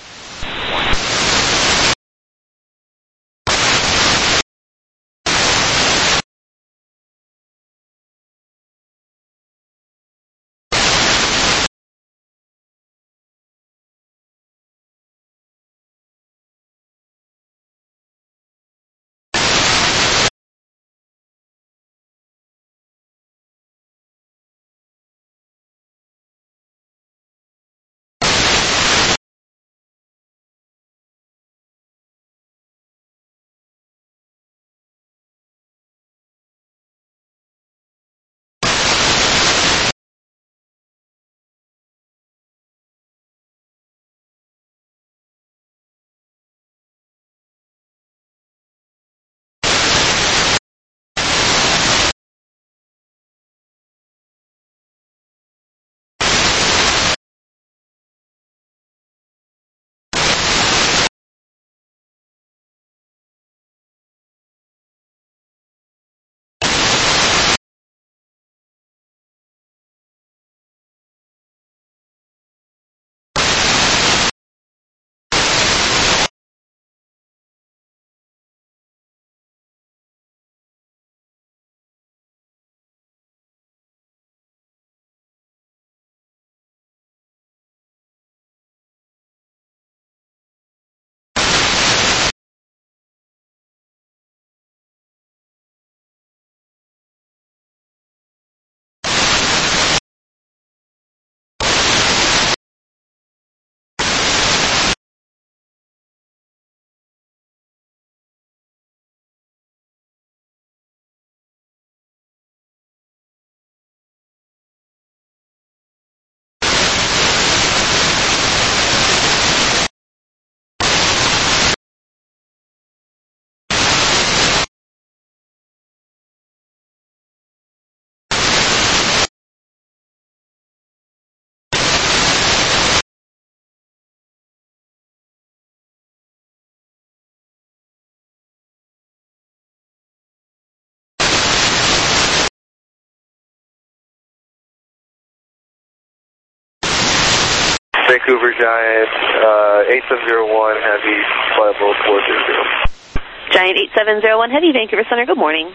[SPEAKER 13] Vancouver Giant, uh, eight seven zero one, Heavy, flight level four zero zero.
[SPEAKER 10] Giant eight seven zero one Heavy, Vancouver Center, good morning.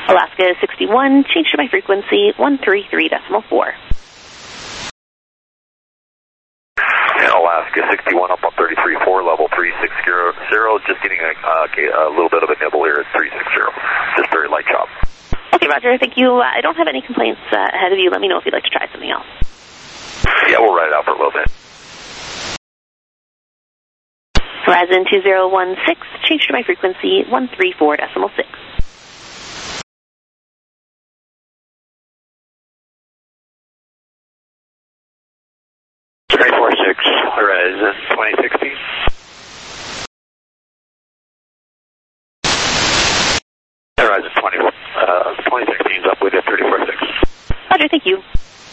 [SPEAKER 10] Alaska sixty-one, change to my frequency, one three three decimal four.
[SPEAKER 8] And Alaska sixty-one up on thirty-three four, level three six zero, just getting a, uh, a little bit of a nibble here at three six zero. Just very light chop.
[SPEAKER 10] Okay, Roger, thank you. Uh, I don't have any complaints uh, ahead of you. Let me know if you'd like to try something else.
[SPEAKER 8] Yeah, we'll ride it out for a little bit.
[SPEAKER 10] Horizon two zero one six, change to my frequency, one three four decimal six.
[SPEAKER 3] three four six, Horizon twenty sixteen. Horizon twenty, uh, twenty sixteen is up with it, thirty-four six.
[SPEAKER 10] Roger, thank you.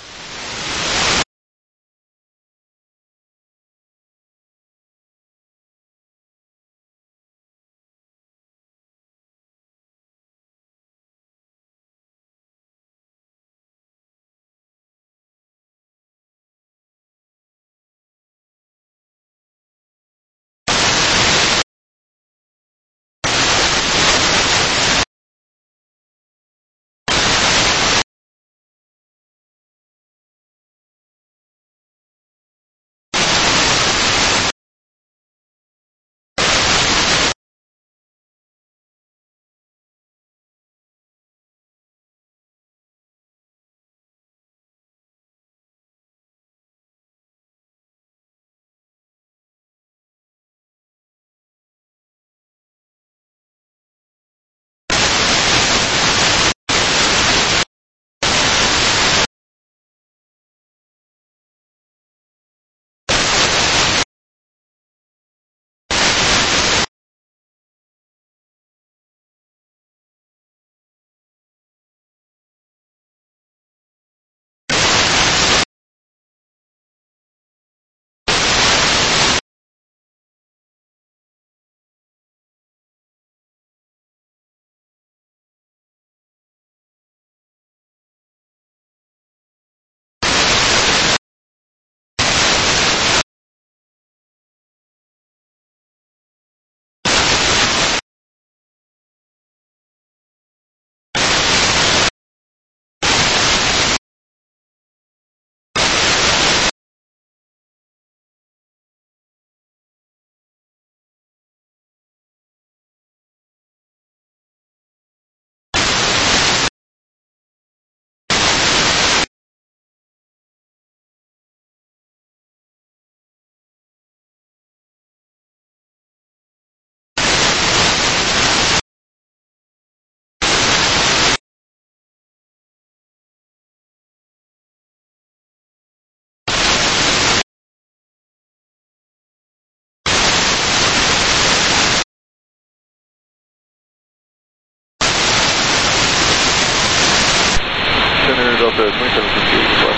[SPEAKER 13] Delta twenty-seven sixty-eight request.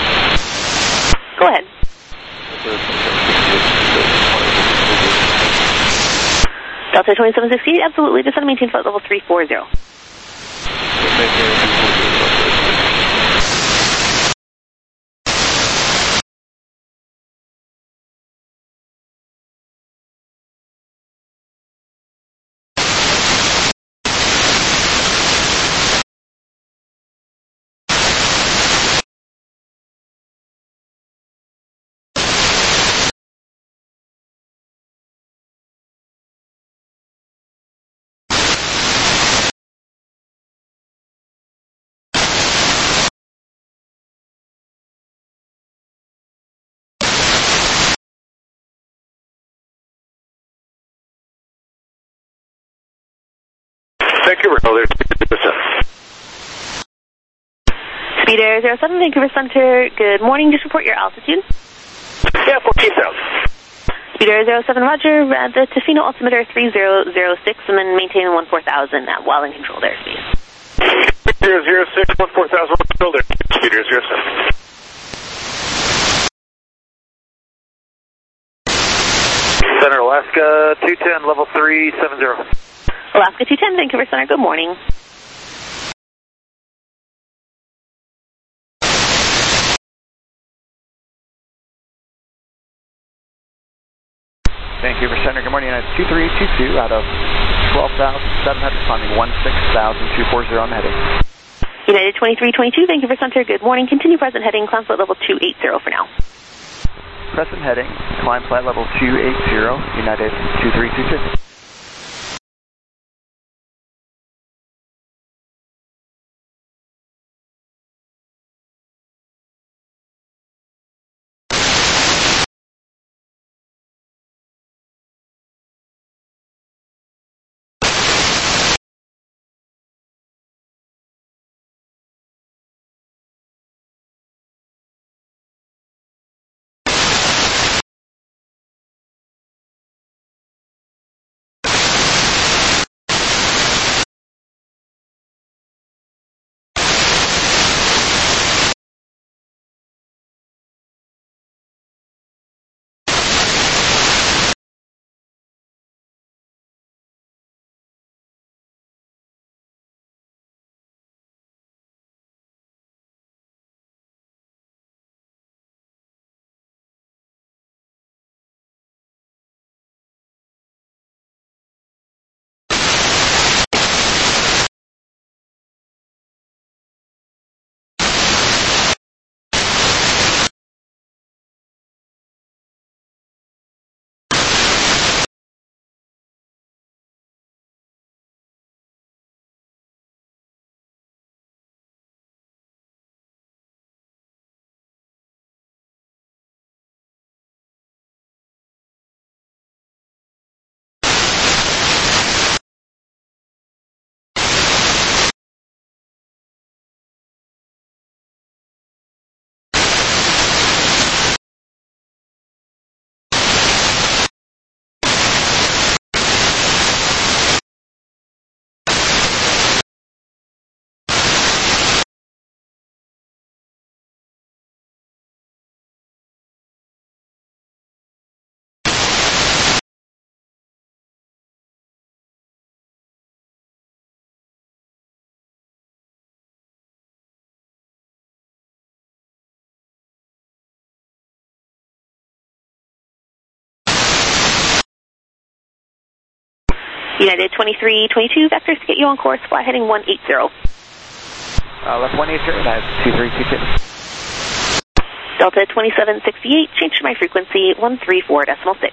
[SPEAKER 10] Go ahead. Delta twenty-seven sixty-eight, absolutely. Just want to maintain flight level three four zero.
[SPEAKER 3] Vancouver, no, there's
[SPEAKER 10] Speed Air zero seven, Vancouver Center, good morning. Just report your altitude.
[SPEAKER 3] Yeah, fourteen thousand.
[SPEAKER 10] Speed Air zero seven, roger. Uh, the Tofino altimeter three zero zero six, and then maintain one four thousand at while in controlled airspace.
[SPEAKER 3] zero zero six, one four thousand, controlled airspace. Speed Air zero seven.
[SPEAKER 8] Center Alaska two ten, level three seven zero.
[SPEAKER 10] Alaska two ten, Vancouver Center, good morning.
[SPEAKER 15] Vancouver Center, good morning. It's two three two two out of twelve thousand seven hundred, climbing one six thousand two forty on the heading.
[SPEAKER 10] United twenty-three twenty-two, Vancouver Center, good morning. Continue present heading, climb flight level two eighty for now.
[SPEAKER 15] Present heading, climb flight level two eighty, United two three two two.
[SPEAKER 10] United twenty-three twenty-two, vectors to get you on course, fly heading one eighty.
[SPEAKER 15] Uh, left one eighty, United two three two two.
[SPEAKER 10] Delta twenty-seven sixty-eight, change to my frequency, one three four decimal six.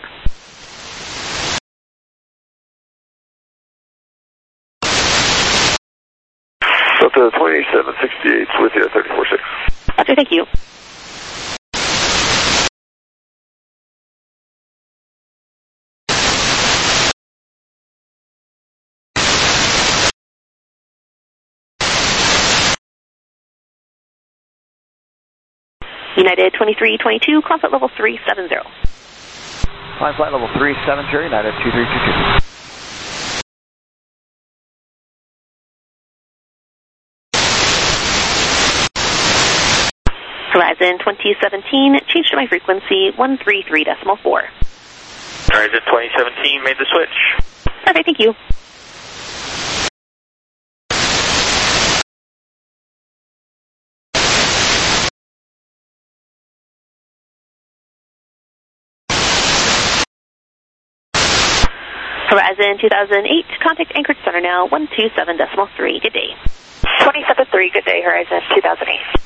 [SPEAKER 13] Delta twenty-seven sixty-eight, with you, thirty-four six.
[SPEAKER 10] Roger, thank you. United twenty-three twenty-two, climb flight level three seventy.
[SPEAKER 15] Climb flight level three seventy, United two three two two.
[SPEAKER 10] Horizon twenty seventeen, change to my frequency, one three three decimal four.
[SPEAKER 12] Horizon twenty seventeen, made the switch.
[SPEAKER 10] Perfect, thank you. Horizon two thousand eight, contact Anchorage Center now, one two seven decimal three. Good day.
[SPEAKER 14] twenty-seven three, good day, Horizon two thousand eight.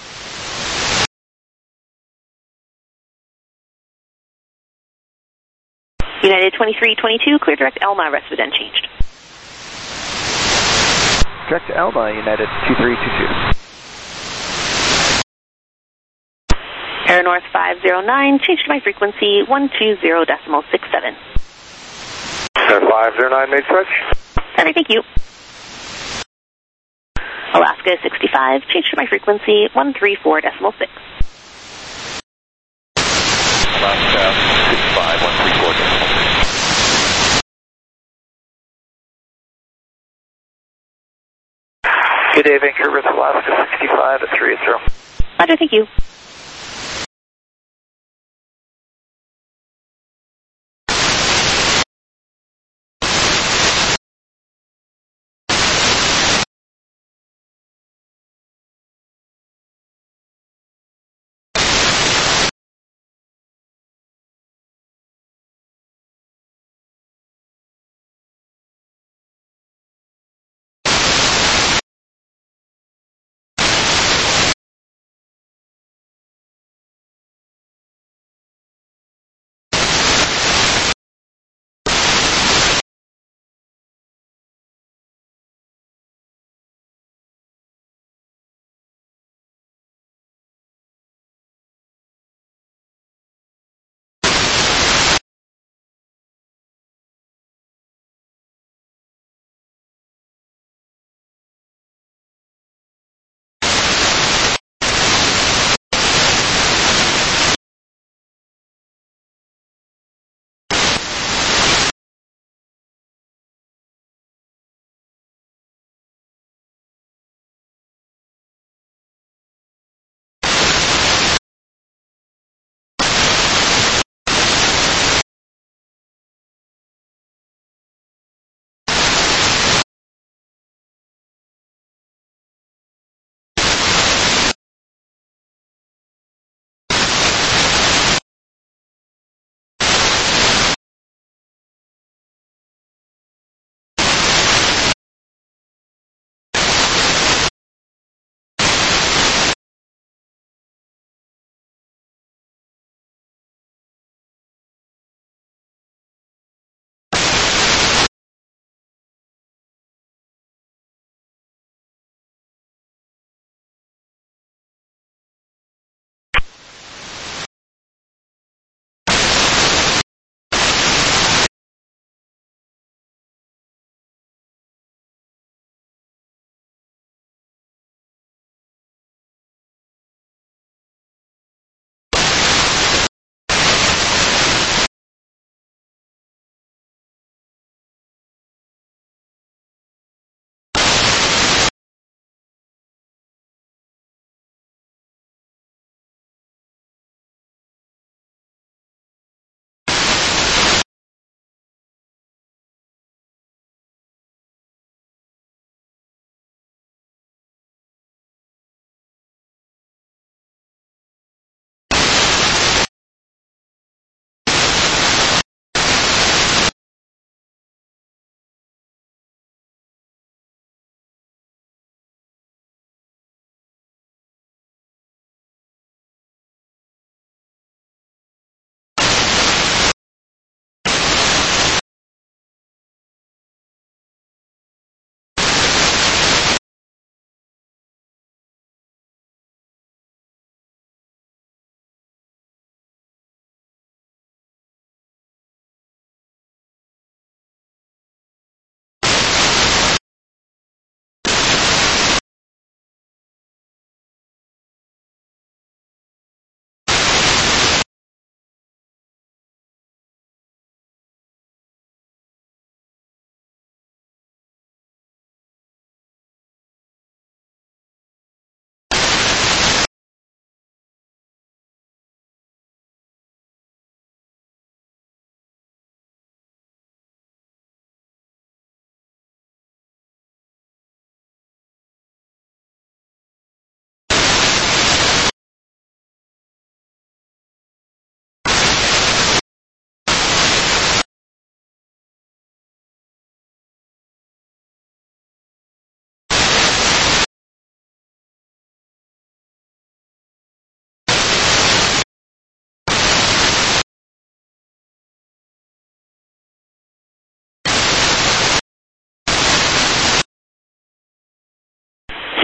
[SPEAKER 10] United twenty-three twenty-two, clear direct Elma, rest was unchanged.
[SPEAKER 15] Direct Elma, United two three two two.
[SPEAKER 10] Air North five zero nine, change to my frequency, one two zero decimal six seven.
[SPEAKER 13] Air five zero nine, made switch.
[SPEAKER 10] Sorry, thank you. Alaska sixty-five, change to my frequency, one three four decimal six.
[SPEAKER 8] Alaska sixty-five, one three four decimal six.
[SPEAKER 2] Good day, Vancouver, Alaska sixty-five at three eighty.
[SPEAKER 10] Roger, thank you.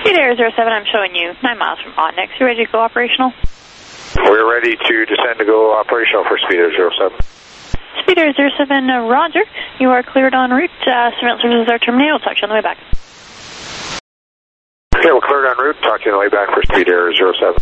[SPEAKER 7] Speed Air zero seven, I'm showing you nine miles from Onyx. You ready to go operational?
[SPEAKER 3] We're ready to descend to go operational for Speed Air zero seven.
[SPEAKER 7] Speed Air zero seven, uh, roger. You are cleared en route. Uh, surveillance services are terminated. We'll talk to you on the way back.
[SPEAKER 3] Okay, we're cleared en route. Talk to you on the way back for Speed Air zero seven.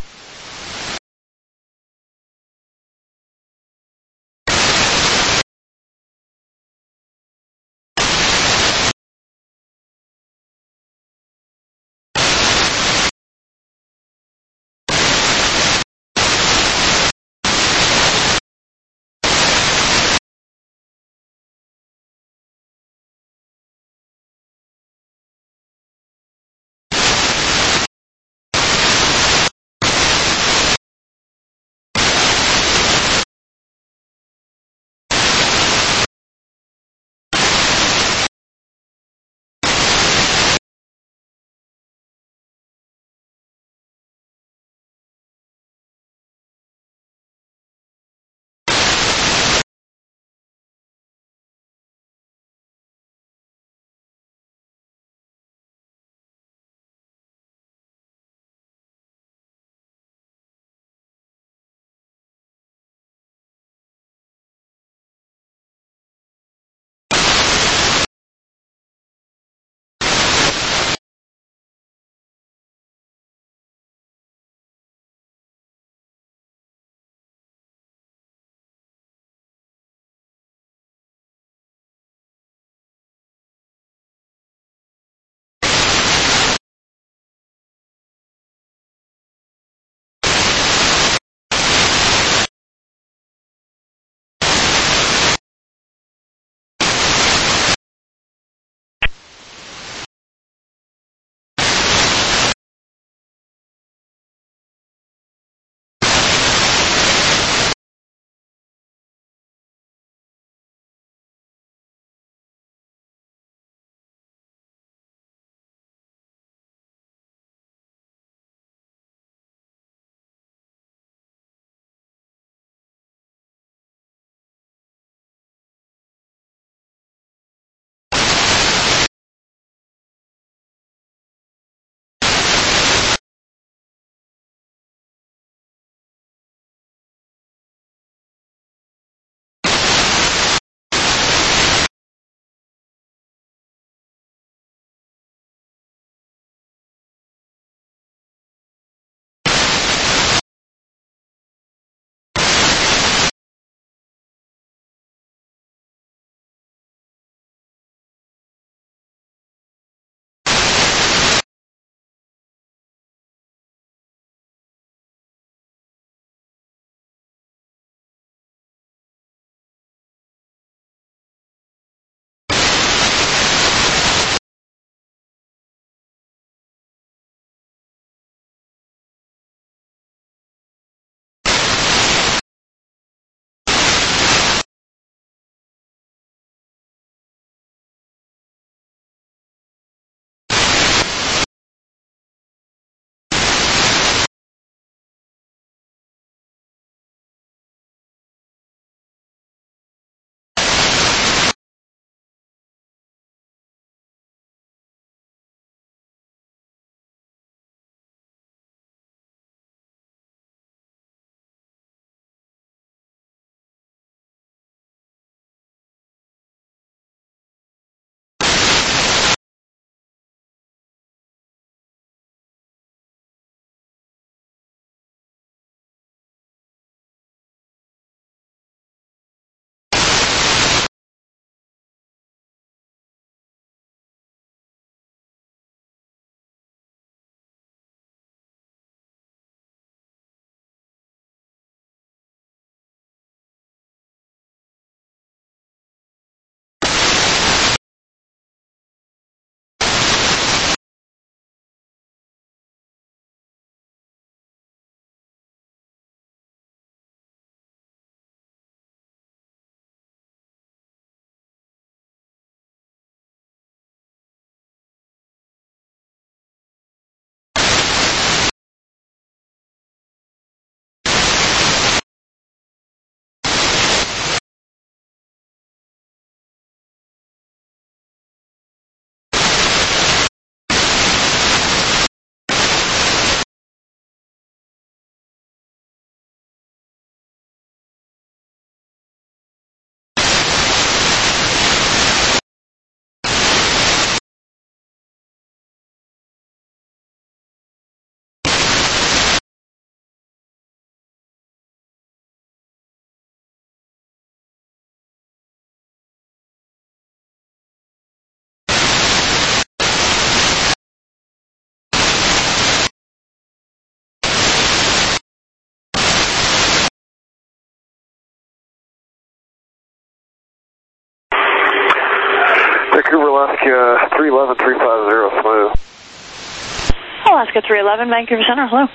[SPEAKER 3] Vancouver, Alaska, three eleven, three five zero, smooth.
[SPEAKER 7] Alaska three eleven, Vancouver Center, hello.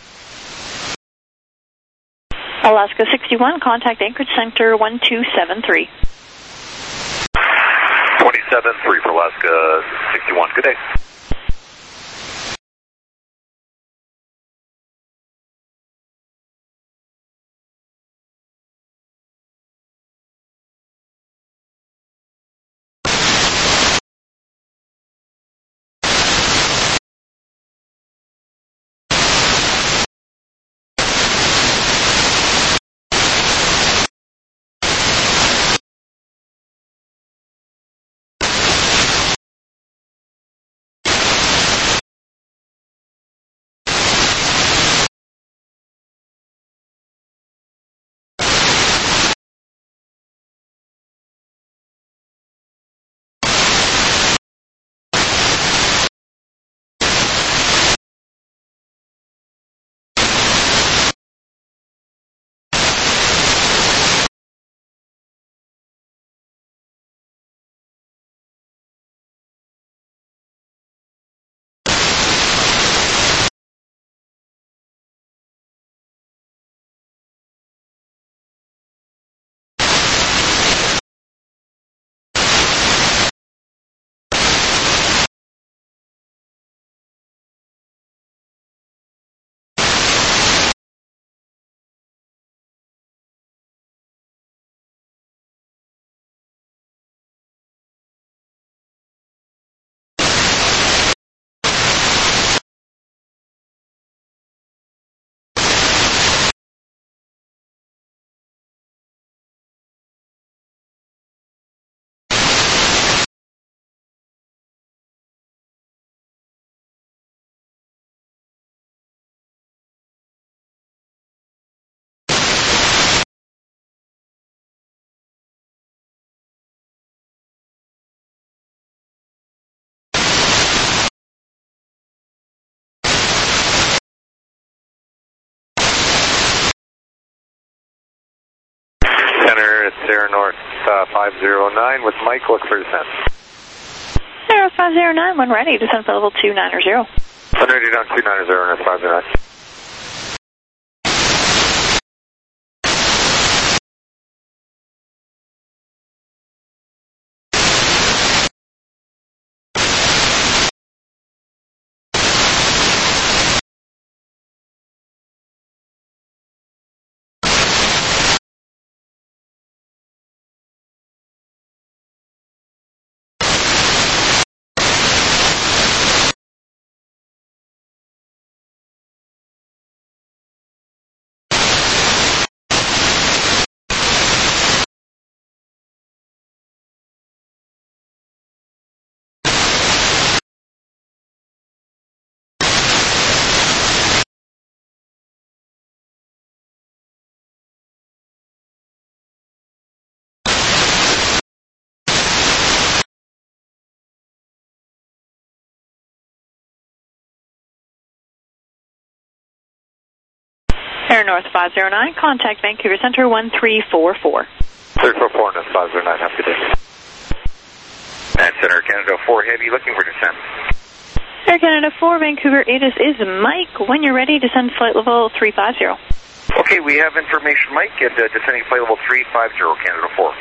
[SPEAKER 7] Alaska sixty-one, contact Anchorage Center one two seven three.
[SPEAKER 8] twenty-seven three for Alaska sixty-one, good day. Center, it's Air North uh, five zero nine with Mike, look for descent.
[SPEAKER 7] Air five zero nine, when ready, descent for level two nine zero.
[SPEAKER 3] one ready down two nine zero, and five zero nine.
[SPEAKER 7] Air North five zero nine, contact Vancouver Center one three four four.
[SPEAKER 3] three four four, and five zero nine, have a good day.
[SPEAKER 8] And Center Canada four Heavy, looking for descent.
[SPEAKER 7] Air Canada four, Vancouver ATIS is Mike. When you're ready, descend flight level three five zero.
[SPEAKER 8] Okay, we have information, Mike, at uh, descending flight level three five zero, Canada four.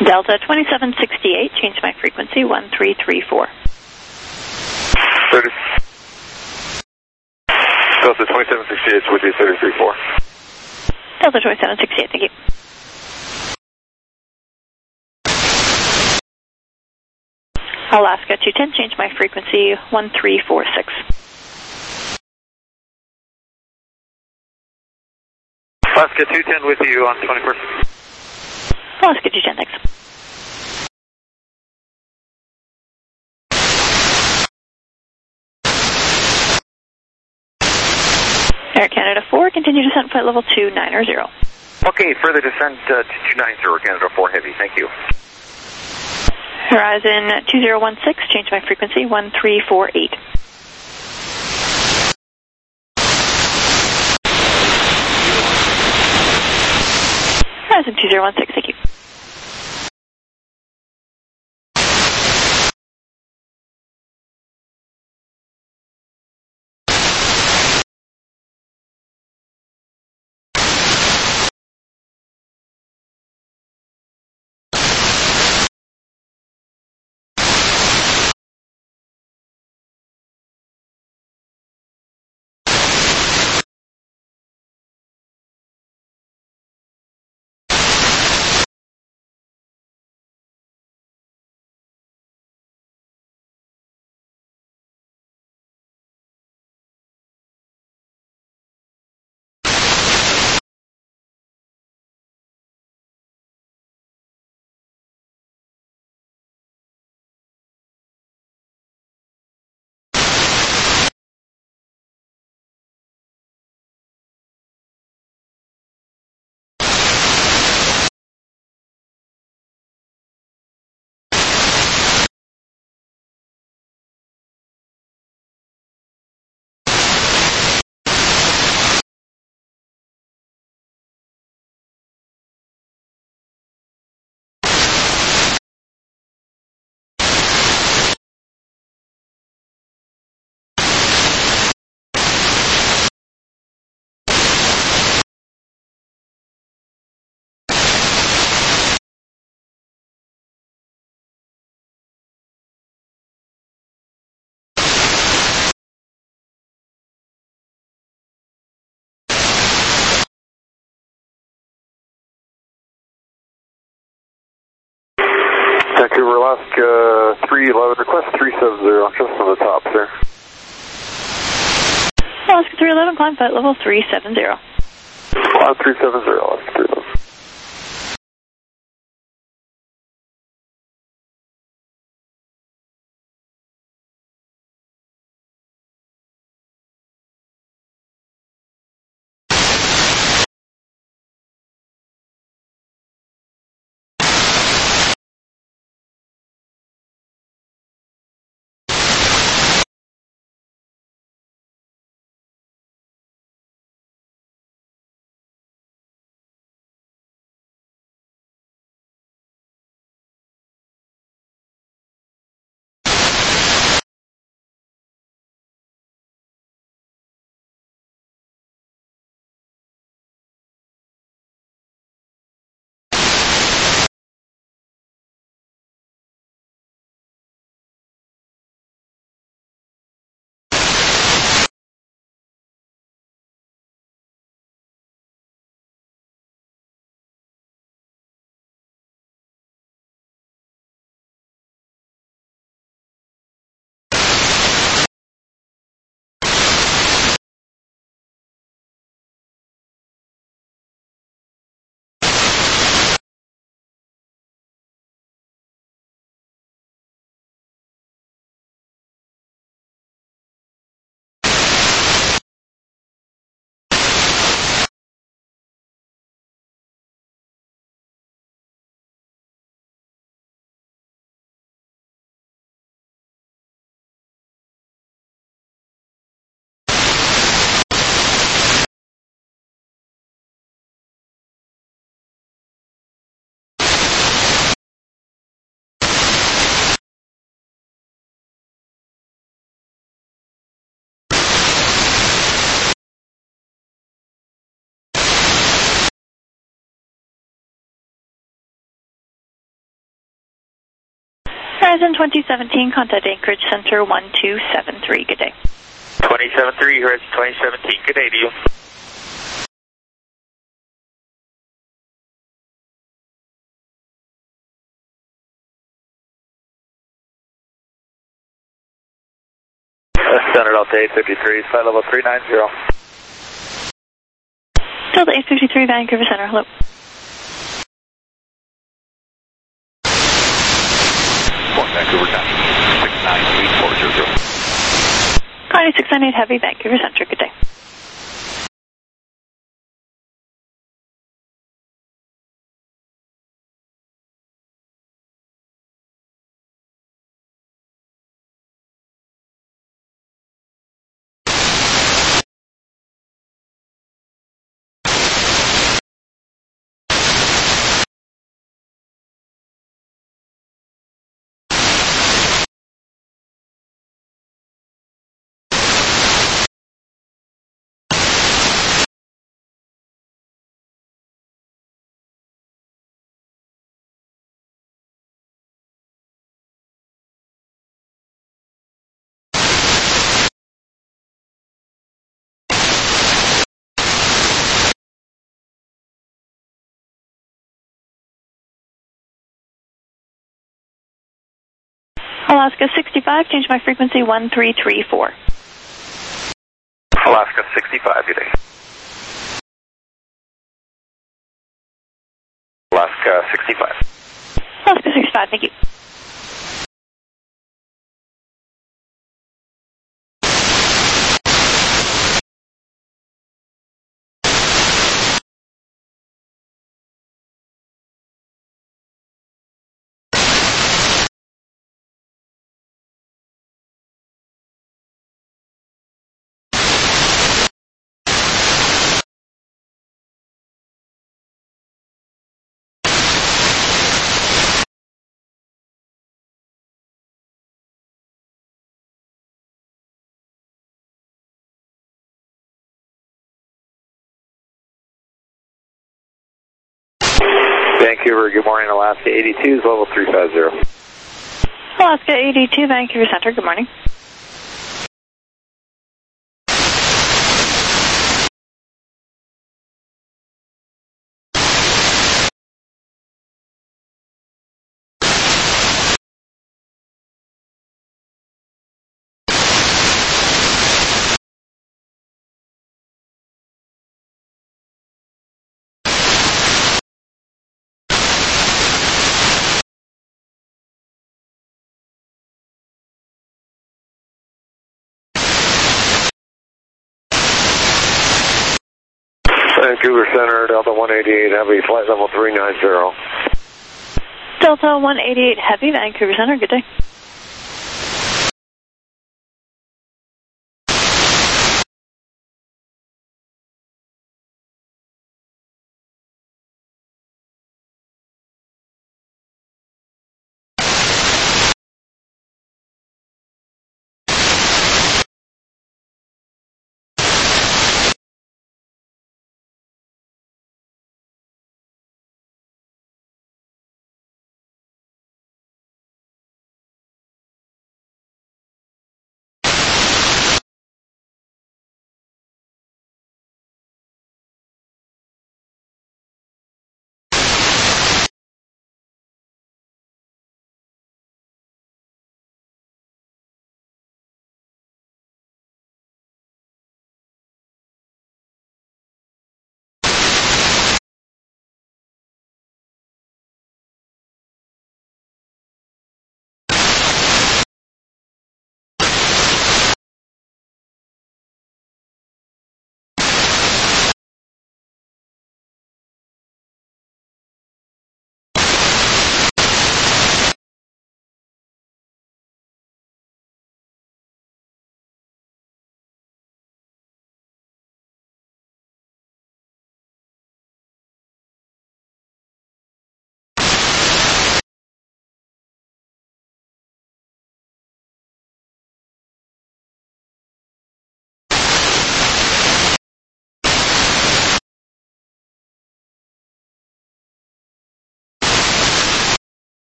[SPEAKER 7] Delta twenty-seven sixty-eight, change my frequency, one three three four.
[SPEAKER 13] thirty. Delta twenty-seven sixty-eight with you, thirty-three four.
[SPEAKER 7] Delta twenty-seven sixty-eight, thank you. Alaska two ten, change my frequency, one three four six.
[SPEAKER 8] Alaska two ten with you on twenty-first.
[SPEAKER 7] Alaska two ten, thanks. Air Canada four, continue descent flight level two nine zero.
[SPEAKER 8] Okay, further descent uh, to two nine zero, Canada four Heavy, thank you.
[SPEAKER 7] Horizon two zero one six, change my frequency, one three four eight. Horizon two zero one six, thank you.
[SPEAKER 13] Vancouver, Alaska three eleven, request three seven zero, just on the top there.
[SPEAKER 7] Alaska three eleven, climb flight level three seven zero.
[SPEAKER 13] Uh, three seven zero, Alaska three eleven.
[SPEAKER 7] Horizon twenty seventeen, contact Anchorage Center one two seven three. Good day.
[SPEAKER 12] twenty seven three, Horizon twenty seventeen. Good day to you.
[SPEAKER 11] Center Delta eight fifty-three, flight level three nine zero.
[SPEAKER 7] Delta eight fifty-three, Vancouver Center, hello.
[SPEAKER 9] Fort Vancouver, six nine eight four zero zero.
[SPEAKER 7] Connie six nine eight Heavy, Vancouver Center, good day. Alaska sixty-five, change my frequency one three three four.
[SPEAKER 8] Alaska sixty-five, good day. Alaska sixty-five.
[SPEAKER 7] Alaska sixty-five, thank you.
[SPEAKER 11] Vancouver, good morning, Alaska eighty-two is level three five zero.
[SPEAKER 7] Alaska eighty-two, Vancouver Center, good morning.
[SPEAKER 11] Vancouver Center, Delta one eighty-eight Heavy, flight level three nine zero.
[SPEAKER 7] Delta one eighty-eight Heavy, Vancouver Center, good day.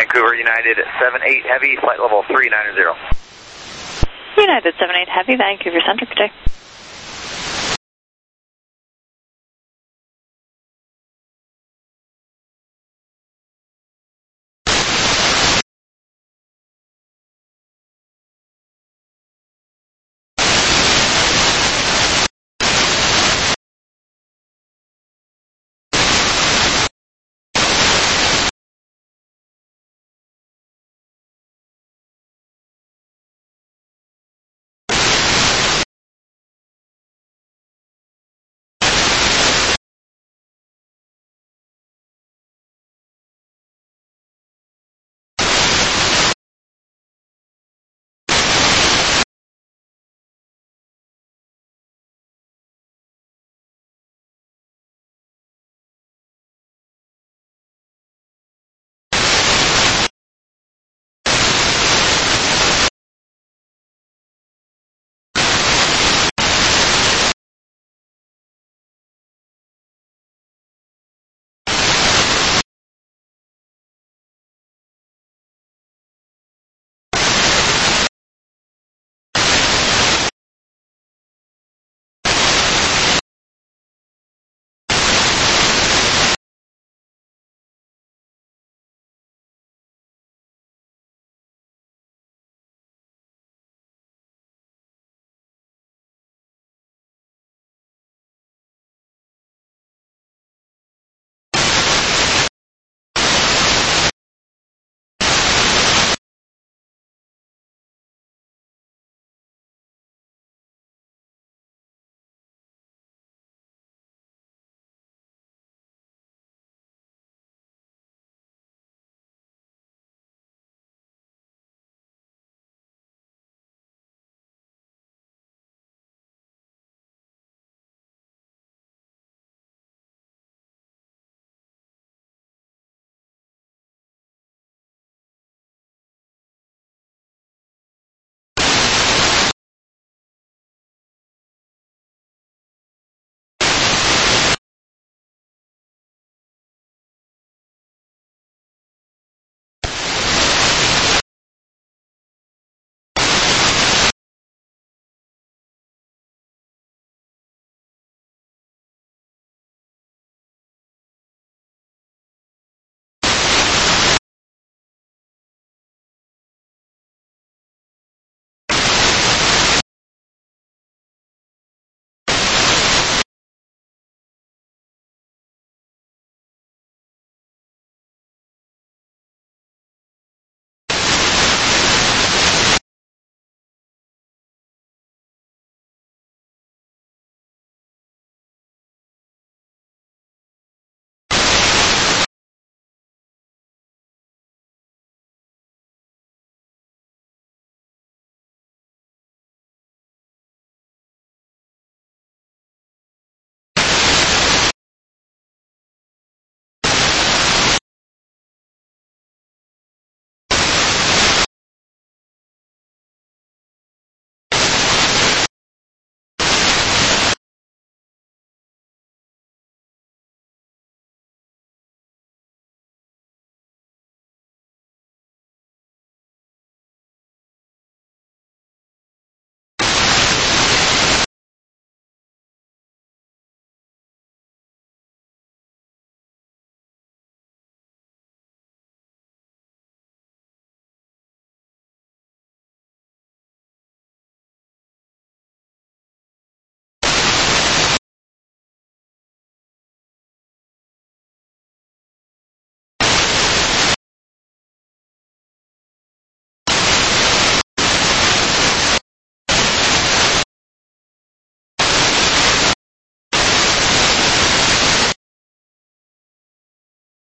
[SPEAKER 2] Vancouver, United seven eight Heavy, flight level three nine zero.
[SPEAKER 7] United seven eight Heavy, Vancouver Center, good day.